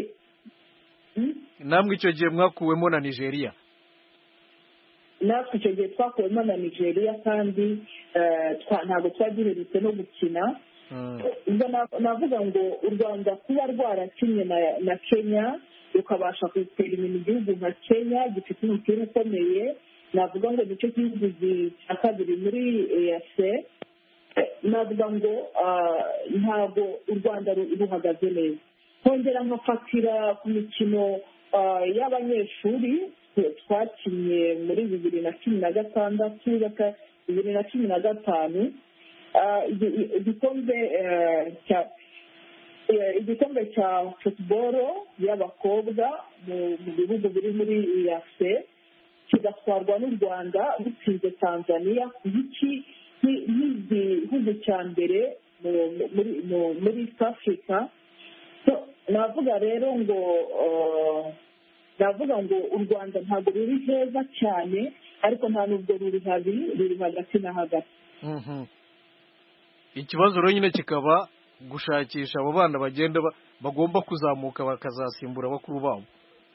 Namwe icyo gihe mwakuwemo na Nigeria. Natwe icyo gihe twakuwemo na Nigeria kandi ntabwo twagiherutse no gukina. Navuga ngo u Rwanda kuba rwarakinye na Kenya rukabasha gutera inyuma igihugu nka Kenya gifite umupira ukomeye, navuga ngo nicyo gihugu cya kabiri muri yase. Navuga ngo ntabwo u Rwanda ruhagaze neza. Kongera nkafatira ku mikino y'abanyeshuri twakinnye muri bibiri na cumi na gatandatu bibiri na cumi na gatanu igikombe cya igikombe cya futuboro y'abakobwa mu bihugu biri muri yase kigatwarwa n'u Rwanda rutsinze Tanzania nk'igihugu cya mbere muri East Africa. Navuga rero ngo navuga ngo u Rwanda ntabwo ruri heza cyane, ariko nta nubwo ruri habi, ruri hagati na hagati. Ikibazo rero nyine kikaba gushakisha abo bana bagenda bagomba kuzamuka bakazasimbura bakuru babo.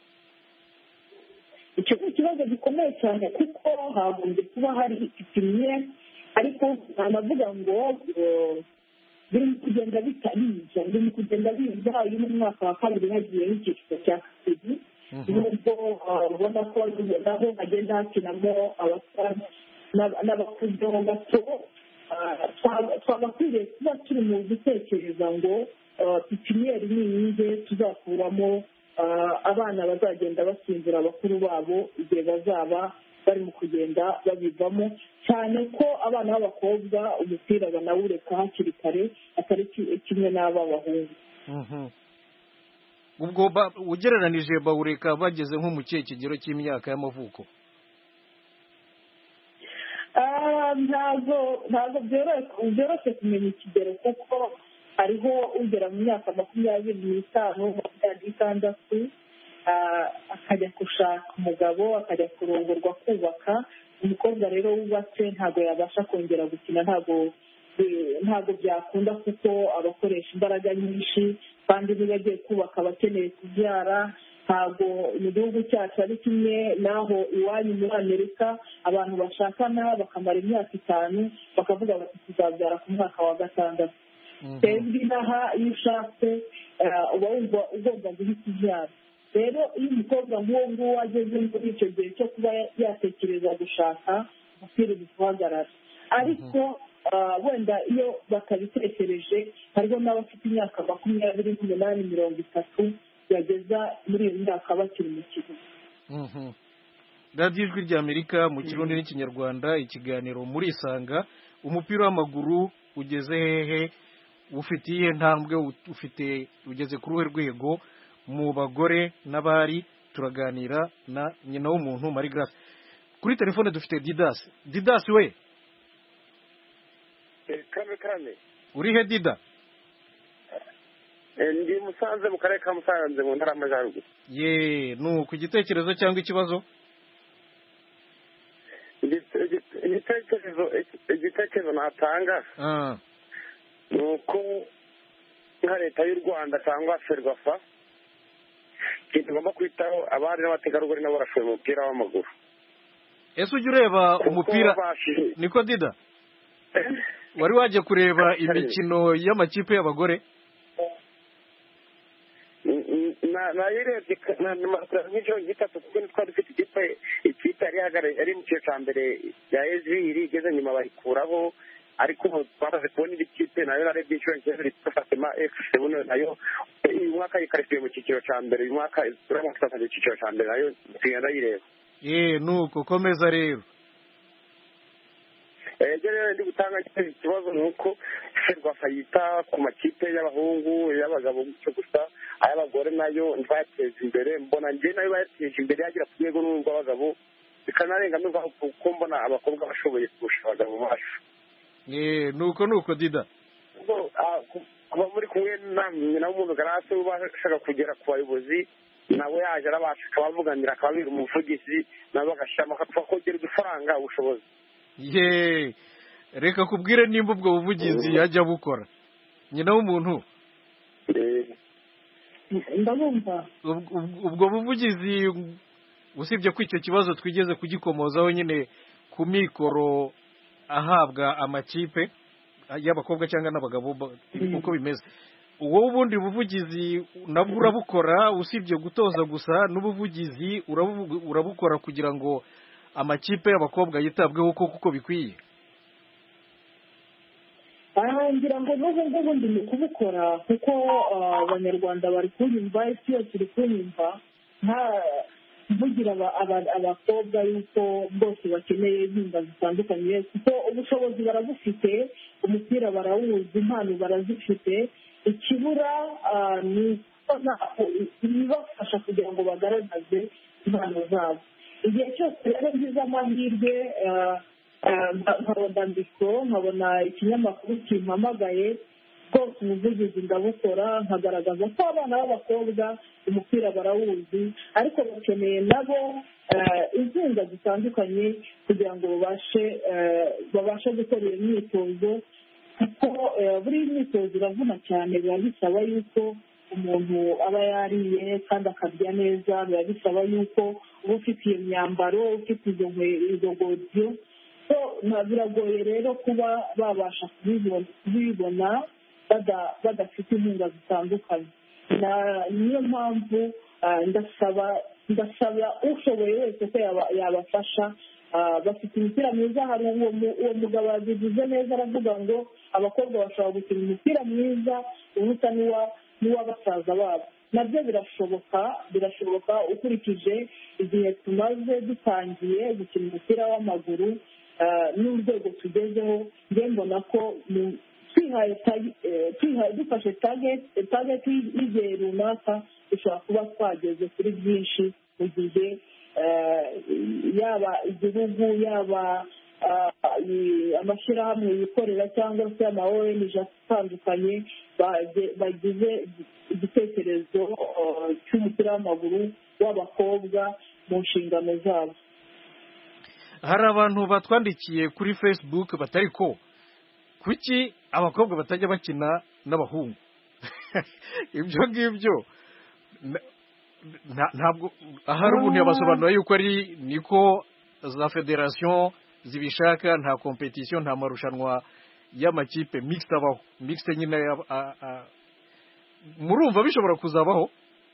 Icyo ni ikibazo gikomeye cyane kuko hagombye kuba hari imwe, ariko navuga ngo birimo kugenda bitariza birimo kugenda biza. Uyu mu mwaka wa kabiri hagiyeho icyiciro cya kabiri nubwo ubona ko naho hagenda hakinamo n'abakuzeho gato, twagakwiriye kuba turi mu gutekereza ngo pipiniyeri niyinge tuzakuramo abana bazagenda basimbura abakuru babo igihe bazaba bari mu kugenda babivamo, cyane ko abana b'abakobwa umupira banawureka hakiri kare atari kimwe n'ab'abahungu. ubwo ugereranije bawureka bageze nko mu kihe kigero cy'imyaka y'amavuko? ntabwo ntabwo byoroshye kumenya ikigero kuko hariho ugera mu myaka makumyabiri n'itanu makumyabiri n'itandatu akajya gushaka umugabo akajya kurongorwa kubaka. Umukobwa rero wubatse ntabwo yabasha kongera gukina, ntabwo ntabwo byakunda kuko abakoresha imbaraga nyinshi kandi niba agiye kubaka aba akeneye kubyara. Ntabwo mu gihugu cyacu ari kimwe n'aho iwanyu muri Amerika abantu bashakana bakamara imyaka itanu bakavuga bati tuzabyara ku mwaka wa gatandatu. twebwe inaha iyo ushatse uba wumva ugomba guhita ubyara. rero iyo umukobwa nk'uwo nguwo ageze muri icyo gihe cyo kuba yatekereza gushaka umupira guhagarara, ariko wenda iyo batabitekereje hariho n'abafite imyaka makumyabiri n'umunani mirongo itatu yageza muri iyo myaka bakiri mu kigo. radiyo ijwi ry'Amerika mu kirundi n'ikinyarwanda, ikiganiro muri Isanga. Umupira w'amaguru ugeze hehe? ufite iyihe ntambwe? ufite ugeze ku ruhe rwego mu bagore n'abari? turaganira na nyina w'umuntu Marie Grace. Kuri telefone dufite Didas. Didas we kame kame uri he Dida? ndi Musanze mu karere ka Musanze mu ntara y'Amajyaruguru. ye nuko igitekerezo cyangwa ikibazo? igitekerezo igitekerezo natanga ni uko nka leta y'u Rwanda cyangwa Ferwafa igomba kwitaho abari n'abategarugori nabo barashoboye umupira w'amaguru. ese ujya ureba umupira niko Dida? wari wajya kureba imikino y'amakipe y'abagore? nayirebye nk'inshuro gitatu kuko twari dufite ikipe ikipe yari ihagarariye ari mu cyiciro cya mbere ya eziri igeze nyuma bayikuraho, ariko twamaze kubona indi kipe nayo narebye inshuro nziza yitwa Fatima X ubu nayo uyu mwaka yikarishije mu cyiciro cya mbere, uyu mwaka urabona ko twatangiye icyiciro cya mbere nayo tugenda yireba. ye nuko komeza rero. ejo rero ndi gutanga ikibazo ni uko Ferwafa yita ku makipe y'abahungu y'abagabo cyo gusa ay'abagore nayo ntibayateze imbere. mbona njye nayo bayateje imbere yagira ku rwego n'urw'abagabo bikanarenga n'urwaho kuko mbona abakobwa bashoboye kurusha abagabo bacu. ye nuko nuko Dida kuba muri kumwe namwe nawe umuntu garase ubashaka kugera ku bayobozi nawe yaje arabasha akabavuganira akababwira umuvugizi nabo bagashama bakongera udufaranga ubushobozi. ye reka kubwire nimba ubwo buvugizi yajya bukora nyina w'umuntu. ndabumva ubwo buvugizi usibye ko icyo kibazo twigeze kugikomozaho nyine ku mikoro ahabwa amakipe y'abakobwa cyangwa n'abagabo uko bimeze, wowe ubundi buvugizi nabwo urabukora usibye gutoza gusa n'ubuvugizi urabukora kugira ngo amakipe y'abakobwa yitabweho uko kuko bikwiye? ngira ngo n'ubu ngubu ndi mu kubukora kuko abanyarwanda bari kunyumva, isi yose iri kunyumva, mvugira abakobwa yuko bose bakeneye inkunga zitandukanye kuko ubushobozi barabufite, umupira barawuzi, impano barazifite, ikibura ni ibibafasha kugira ngo bagaragaze impano zabo. igihe cyose rero ngize amahirwe nkabona mikoro nkabona ikinyamakuru kimpamagaye rwose ubuvugizi ndabukora nkagaragaza ko abana b'abakobwa umupira barawuzi ariko bakeneye nabo inkunga zitandukanye kugira ngo babashe babashe gukora iyo myitozo kuko buri myitozo iravuna cyane, biba bisaba yuko umuntu aba yariye kandi akarya neza, biba bisaba yuko uba ufite iyo myambaro, ufite izo godiyo, biragoye rero kuba babasha kubibona badafite inkunga zitandukanye. niyo mpamvu ndasaba ndasaba ushoboye wese ko yabafasha bafite imipira myiza. Hari uwo mugabo yabivuze neza aravuga ngo abakobwa bashobora gukina umupira mwiza uruta n'uw'abasaza babo. Nabyo birashoboka birashoboka ukurikije igihe tumaze dutangiye gukina umupira w'amaguru n'urwego tugezeho. njye mbona ko twihaye dufashe tageti y'igihe runaka dushobora kuba twageze kuri byinshi mu gihe yaba igihugu yaba amashyirahamwe yikorera cyangwa se ama O N G atandukanye bagize igitekerezo cy'umupira w'amaguru w'abakobwa mu nshingano zabo. Hari abantu batwandikiye kuri Facebook batari ko kuki abakobwa batajya bakina n'abahungu. Ibyo ngibyo ntabwo ahari umuntu yabasobanura yuko ari niko za federation zibishaka, nta competition nta marushanwa y'amakipe mixed abaho. Mixed nyine murumva bishobora kuzabaho?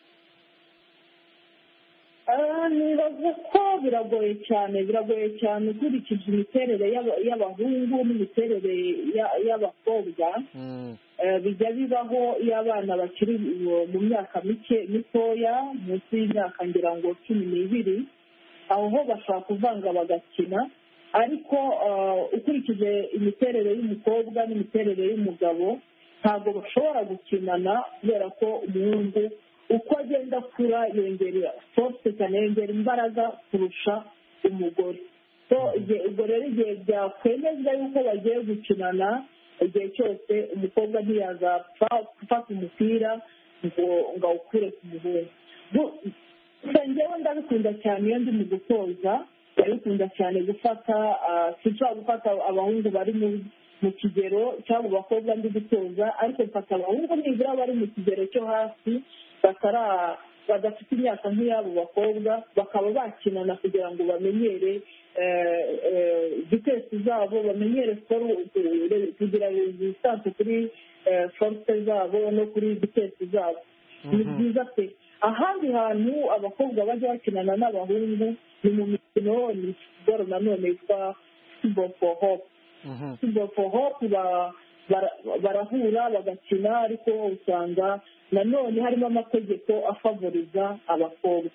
nibaza ko biragoye cyane biragoye cyane ukurikije imiterere y'abahungu n'imiterere y'abakobwa. bijya bibaho iyo abana bakiri mu myaka mike mitoya munsi y'imyaka ngira ngo cumi n'ibiri, aho ho bashobora kuvanga bagakina, ariko ukurikije imiterere y'umukobwa n'imiterere y'umugabo ntabwo bashobora gukinana, kubera ko umuhungu uko agenda akura yongera force cyane, yongera imbaraga kurusha umugore. so ubwo rero igihe byakwemezwa yuko bagiye gukinana, igihe cyose umukobwa ntiyazapfa gufata umupira ngo ngo awukure ku muhungu. njyewe ndabikunda cyane iyo ndi mu gutoza, ndabikunda cyane gufata sinshobora gufata abahungu bari mu kigero cyangwa abakobwa ndi gutoza, ariko mfata abahungu nibura bari mu kigero cyo hasi badafite imyaka nk'iy'abo bakobwa, bakaba bakinana kugira ngo bamenyere vitesi zabo, bamenyere kugira resistance kuri force zabo no kuri vitesi zabo. ni byiza pe. ahandi hantu abakobwa bajya bakinana n'abahungu ni mu mikino, ni siporo nanone yitwa football for hope. football for hope barahura bagakina, ariko usanga nanone harimo amategeko afavoriza abakobwa.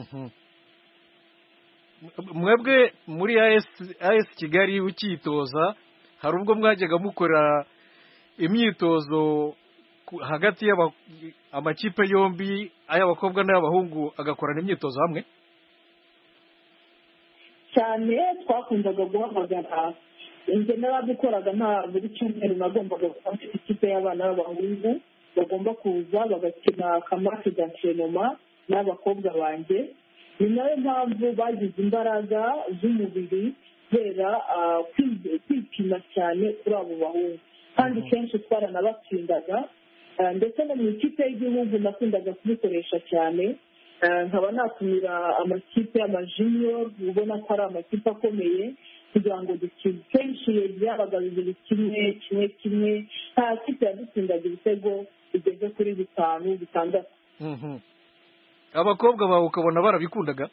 mwebwe muri A S Kigali ukitoza, hari ubwo mwajyaga mukora imyitozo hagati y'amakipe yombi, ay'abakobwa n'ay'abahungu agakorana imyitozo hamwe? cyane twakundaga guhamagara, njye n'ababikoraga nta buri cyumweru nagombaga gufata ikipe y'abana b'abahungu bagomba kuza bagakina akamake d'entraînement n'abakobwa banjye. ni nayo mpamvu bagize imbaraga z'umubiri kubera kwipima cyane kuri abo bahungu, kandi kenshi twaranabatsindaga. ndetse no mu ikipe y'igihugu nakundaga kubikoresha cyane, nkaba natumira amakipe y'amajunior ubona ko ari amakipe akomeye kugira ngo dukine. kenshi byabaga bibiri kimwe kimwe kimwe, nta kipe yadutsindaga ibitego bigeze kuri bitanu bitandatu. abakobwa bawe ukabona barabikundaga?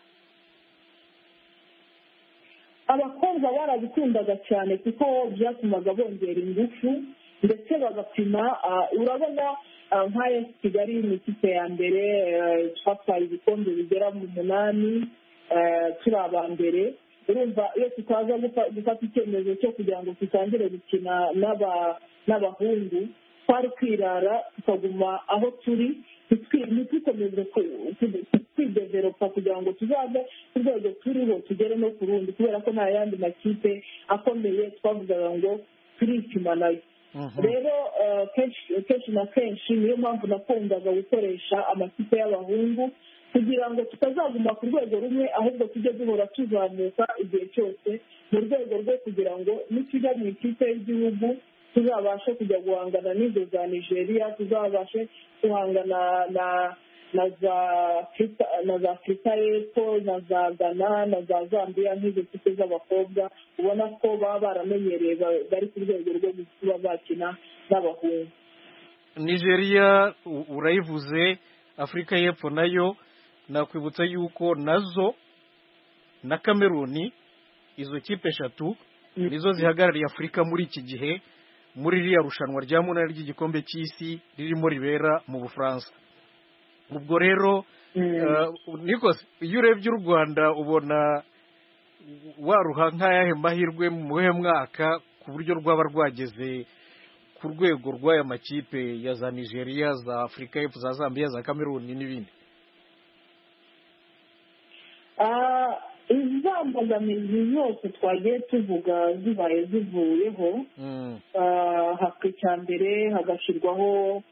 abakobwa barabikundaga cyane kuko byatumaga bongera ingufu, ndetse bagapima. urabona nka A S Kigali ni ikipe ya mbere, twatwaye ibikombe bigera mu munani turi aba mbere. urumva iyo tutaza gufata icyemezo cyo kugira ngo tutangire gukina n'abahungu, twari kwirara tukaguma aho turi, ntitwikomeze kwideveropa kugira ngo tuzave ku rwego turiho tugere no ku rundi, kubera ko nta yandi makipe akomeye twavugaga ngo turipima nayo. rero kenshi na kenshi niyo mpamvu nakundaga gukoresha amakipe y'abahungu kugira ngo tutazaguma ku rwego rumwe, ahubwo tujye duhora tuzamuka igihe cyose, mu rwego rwo kugira ngo nitujya mu ikipe y'igihugu tuzabashe kujya guhangana n'izo za Nigeria, tuzabashe guhangana na na za na za Afurika y'Epfo, na za Ghana, na za Zambia, nk'izo kipe z'abakobwa ubona ko baba baramenyereye bari ku rwego rwo kuba bakina n'abahungu. Nigeria urayivuze, Afurika y'Epfo nayo nakwibutsa yuko nazo na Kameruni izo kipe eshatu nizo zihagarariye Afurika muri iki gihe muri ririya rushanwa rya munani ry'igikombe cy'isi ririmo ribera mu Bufaransa. Ubwo rero Nikos, iyo urebye u Rwanda ubona waruha nk'ayahe mahirwe mu muhe mwaka ku buryo rwaba rwageze ku rwego rw'aya makipe ya za Nigeria, za Afurika y'Epfo, za Zambia, za Cameroon n'ibindi? iza mbogamizi zose twagiye tuvuga zibaye zivuyeho, haka icya mbere hagashyirwaho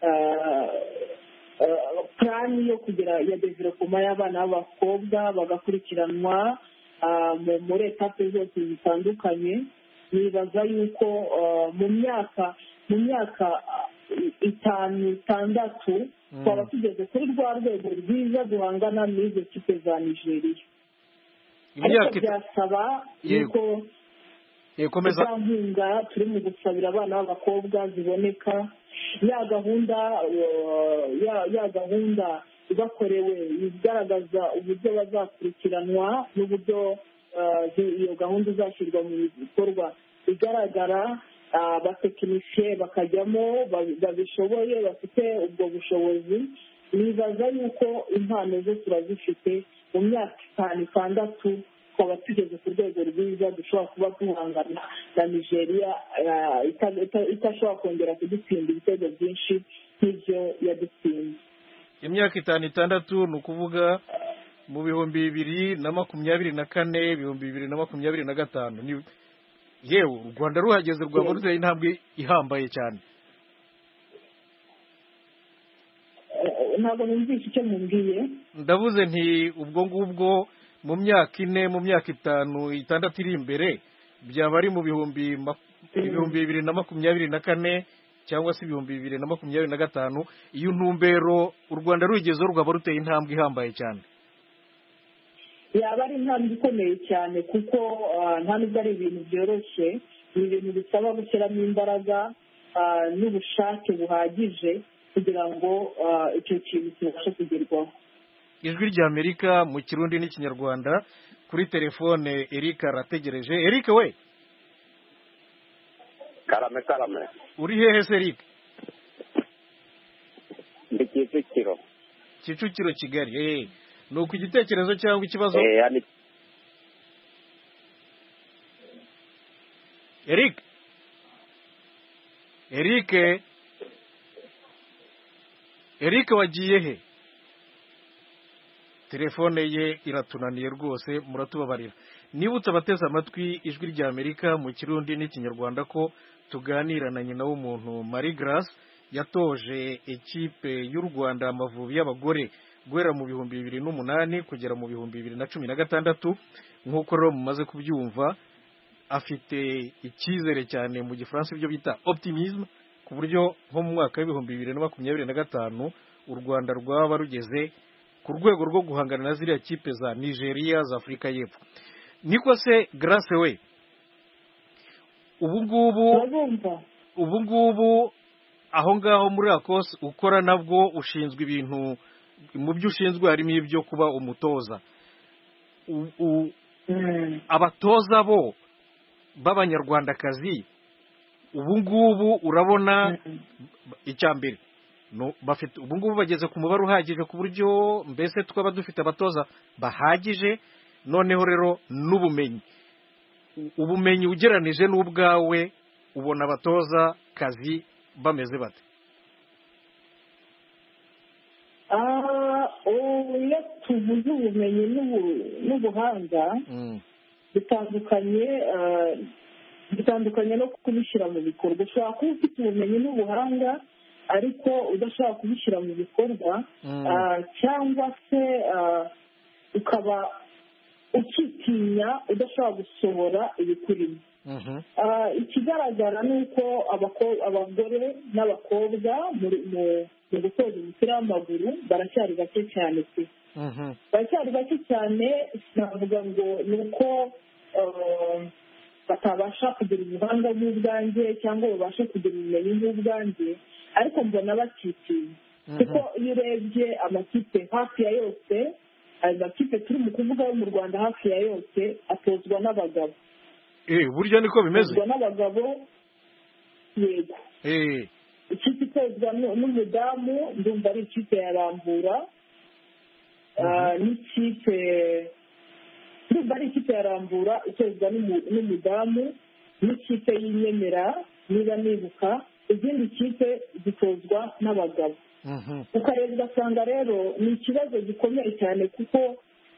plani yo kugira ya developoma y'abana b'abakobwa bagakurikiranwa muri etape zose zitandukanye. nibaza yuko mu myaka mu myaka itanu itandatu twaba tugeze kuri rwa rwego rwiza duhangana n'izo kipe za Nigeria. Ariko byasaba yuko za nkunga turi mu gusabira abana b'abakobwa ziboneka, ya gahunda ya gahunda ibakorewe igaragaza uburyo bazakurikiranwa n'uburyo iyo gahunda izashyirwa mu bikorwa bigaragara, abatekinisiye bakajyamo babishoboye bafite ubwo bushobozi. nibaza yuko impano zo turazifite. mu myaka itanu itandatu twaba tugeze ku rwego rwiza dushobora kuba duhangana na Nigeria itashobora kongera kudutsinda ibitego byinshi nk'ibyo yadutsinze. imyaka itanu itandatu ni ukuvuga mu bihumbi bibiri na makumyabiri na kane ibihumbi bibiri na makumyabiri na gatanu yewe u Rwanda ruhageze rwaba ruteye intambwe ihambaye cyane. ntabwo numvise icyo mumbwiye. ndavuze nti ubwo ngubwo mu myaka ine mu myaka itanu itandatu iri imbere byaba ari mu bihumbi ibihumbi bibiri na makumyabiri na kane cyangwa se ibihumbi bibiri na makumyabiri na gatanu, iyo ntumbero u Rwanda rugezeho rwaba ruteye intambwe ihambaye cyane. yaba ari intambwe ikomeye cyane kuko nta nubwo ari ibintu byoroshye, ni ibintu bisaba gushyiramo imbaraga n'ubushake buhagije kugira ngo icyo kintu kibashe kugerwaho. Ijwi ry'Amerika mu Kirundi n'Ikinyarwanda, kuri telefone Eric arategereje. Eric we karame karame, uri hehe se Eric? ndi Kicukiro. Kicukiro Kigali. eh ni uku igitekerezo cyangwa ikibazo? eh yani Eric Eric Eric wagiye he? telefone ye iratunaniye rwose, muratubabarira. Nibutse abateze amatwi ijwi ry'Amerika mu Kirundi n'Ikinyarwanda ko tuganira na nyina w'umuntu Marie Grace yatoje ekipe y'u Rwanda Amavubi y'abagore guhera mu bihumbi bibiri n'umunani kugera mu bihumbi bibiri na cumi na gatandatu. nk'uko rero mumaze kubyumva, afite icyizere cyane, mu gifaransa ibyo bita optimisme, ku buryo nko mu mwaka w'ibihumbi bibiri na makumyabiri na gatanu u Rwanda rwaba rugeze ku rwego rwo guhangana na ziriya kipe za Nigeria, za Afurika y'Epfo. Niko se Grace we, ubu ngubu ubu ngubu aho ngaho muri Akos ukora nabwo ushinzwe ibintu, mu byo ushinzwe harimo ibyo kuba umutoza. abatoza bo b'abanyarwandakazi ubu ngubu urabona icya mbere bafite ubu ngubu bageze ku mubare uhagije ku buryo mbese twaba dufite abatoza bahagije. noneho rero n'ubumenyi ubumenyi ugeranije n'ubwawe ubona abatoza kazi bameze bate? iyo tuvuze ubumenyi n'ubuhanga bitandukanye bitandukanye no kubishyira mu bikorwa. ushobora kuba ufite ubumenyi n'ubuhanga ariko udashobora kubishyira mu bikorwa, cyangwa se ukaba ukitinya udashobora gusohora ibikurimo. ikigaragara ni uko abagore n'abakobwa mu gutoza umupira w'amaguru baracyari bake cyane pe baracyari bake cyane. navuga ngo ni uko batabasha kugira ubuhanga nk'ubwanjye cyangwa babasha kugira ubumenyi nk'ubwanjye, ariko mbona bakitinya kuko iyo urebye amakipe hafi ya yose ayo makipe turi mu kuvuga yo mu Rwanda hafi ya yose atozwa n'abagabo. Eh, burya niko bimeze. Atozwa n'abagabo yego. Eh. Ikipe itozwa n'umudamu ndumva ari ikipe ya Rambura. Uh, n'ikipe ndumva ari ikipe ya Rambura itozwa n'umudamu n'ikipe y'inyemera niba nibuka, izindi kipe zitozwa n'abagabo. Ukareba ugasanga rero ni ikibazo gikomeye cyane kuko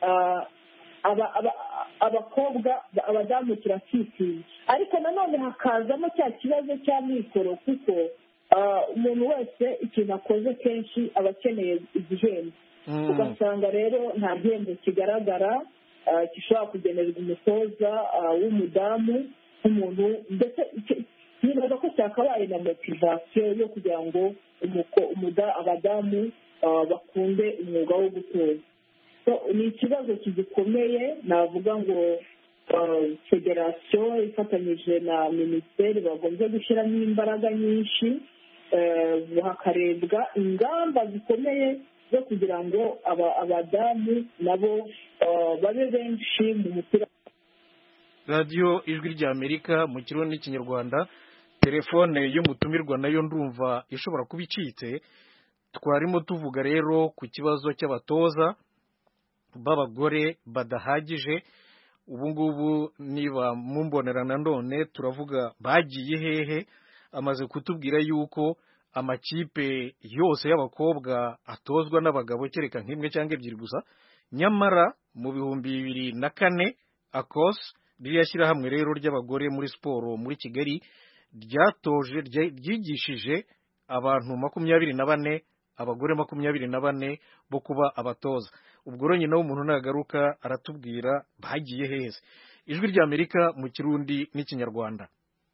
abakobwa abadamu turakitinya, ariko nanone hakazamo cya kibazo cya mikoro kuko umuntu wese ikintu akoze kenshi aba akeneye igihembo. Ugasanga rero nta gihembo kigaragara gishobora kugenerwa umutoza w'umudamu nk'umuntu, ndetse nibaza ko cyakabaye na motivasiyo yo kugira ngo abadamu bakunde umwuga wo gutoza. Ni ikibazo kigikomeye, navuga ngo federasiyo ifatanyije na minisiteri bagombye gushyiramo imbaraga nyinshi, hakarebwa ingamba zikomeye zo kugira ngo abadamu nabo babe benshi mu mupira. Radiyo Ijwi ry'Amerika mu Kirundi n'Ikinyarwanda, telefone y'umutumirwa nayo ndumva ishobora kuba icitse. Twarimo tuvuga rero ku kibazo cy'abatoza b'abagore badahagije. Ubu ngubu niba mumbonera nanone turavuga bagiye hehe. Amaze kutubwira yuko amakipe yose y'abakobwa atozwa n'abagabo kereka nk'imwe cyangwa ebyiri gusa, nyamara mu bihumbi bibiri na kane akos ririya shyirahamwe rero ry'abagore muri siporo muri Kigali ryatoje ryigishije abantu makumyabiri na bane abagore makumyabiri na bane bo kuba abatoza. Ubwo rero nyina w'umuntu nagaruka aratubwira bagiye heze. Ijwi ry'Amerika mu Kirundi n'Ikinyarwanda.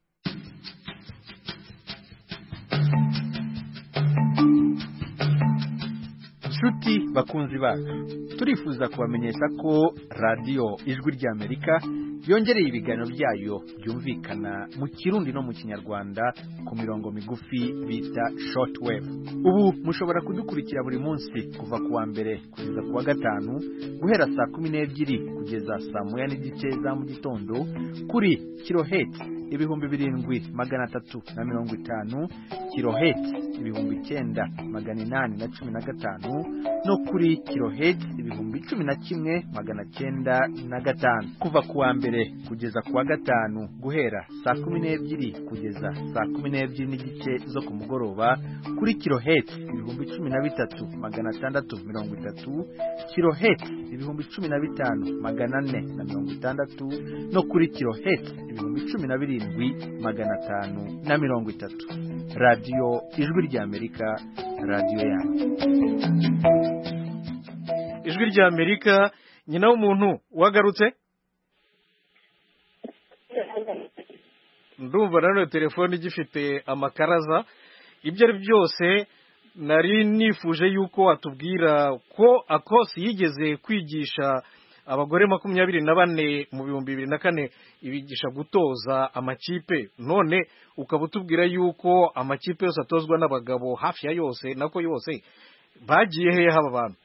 Nshuti bakunzi bacu, turifuza kubamenyesha ko radiyo Ijwi ry'Amerika yongereye ibiganiro byayo byumvikana mu Kirundi no mu Kinyarwanda ku mirongo migufi bita shortwave. Ubu mushobora kudukurikira buri munsi kuva kuwa mbere kugeza kuwa gatanu guhera saa kumi n'ebyiri kugeza saa moya n'igice za mu gitondo kuri kilohertz ibihumbi birindwi magana atatu na mirongo itanu, kilohertz ibihumbi icyenda magana inani na cumi na gatanu no kuri kilohertz ibihumbi cumi na kimwe magana cyenda na gatanu. Kuva kuwa mbere kugeza kuwa gatanu guhera saa kumi n'ebyiri kugeza saa kumi n'ebyiri n'igice zo ku mugoroba kuri kilohertz ibihumbi cumi na bitatu magana atandatu mirongo itatu, kilohertz ibihumbi cumi na bitanu magana ane na mirongo itandatu no kuri kilohertz ibihumbi cumi na birindwi magana atanu na mirongo itatu. Radiyo Ijwi ry'Amerika, radiyo yanyu. Ijwi ry'Amerika, nyina w'umuntu wagarutse. Ndumva rero telefone igifite amakaraza. Ibyo ari byose nari nifuje yuko atubwira ko akosi yigeze kwigisha abagore makumyabiri na bane mu bihumbi bibiri na kane ibigisha gutoza amakipe, none ukaba utubwira yuko amakipe yose atozwa n'abagabo hafi ya yose nako yose bagiye hehe haba abantu.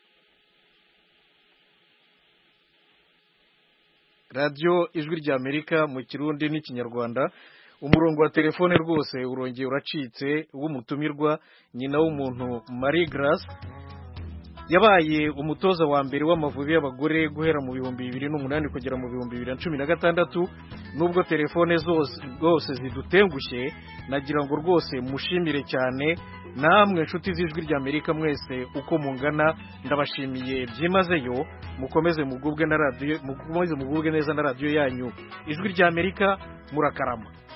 Radio Ijwi ry'Amerika mu Kirundi n'Ikinyarwanda, umurongo wa telefone rwose urongeye uracitse w'umutumirwa nyina w'umuntu Marie Grace yabaye umutoza wa mbere w'Amavubi y'abagore guhera mu bihumbi bibiri n'umunani kugera mu bihumbi bibiri na cumi na gatandatu. Nubwo telefone zose rwose zidutengushye, nagira ngo rwose mushimire cyane namwe nshuti z'Ijwi ry'Amerika mwese uko mungana. Ndabashimiye byimazeyo, mukomeze mugubwe na radio mukomeze mugubwe neza na radio yanyu Ijwi ry'Amerika. Murakarama.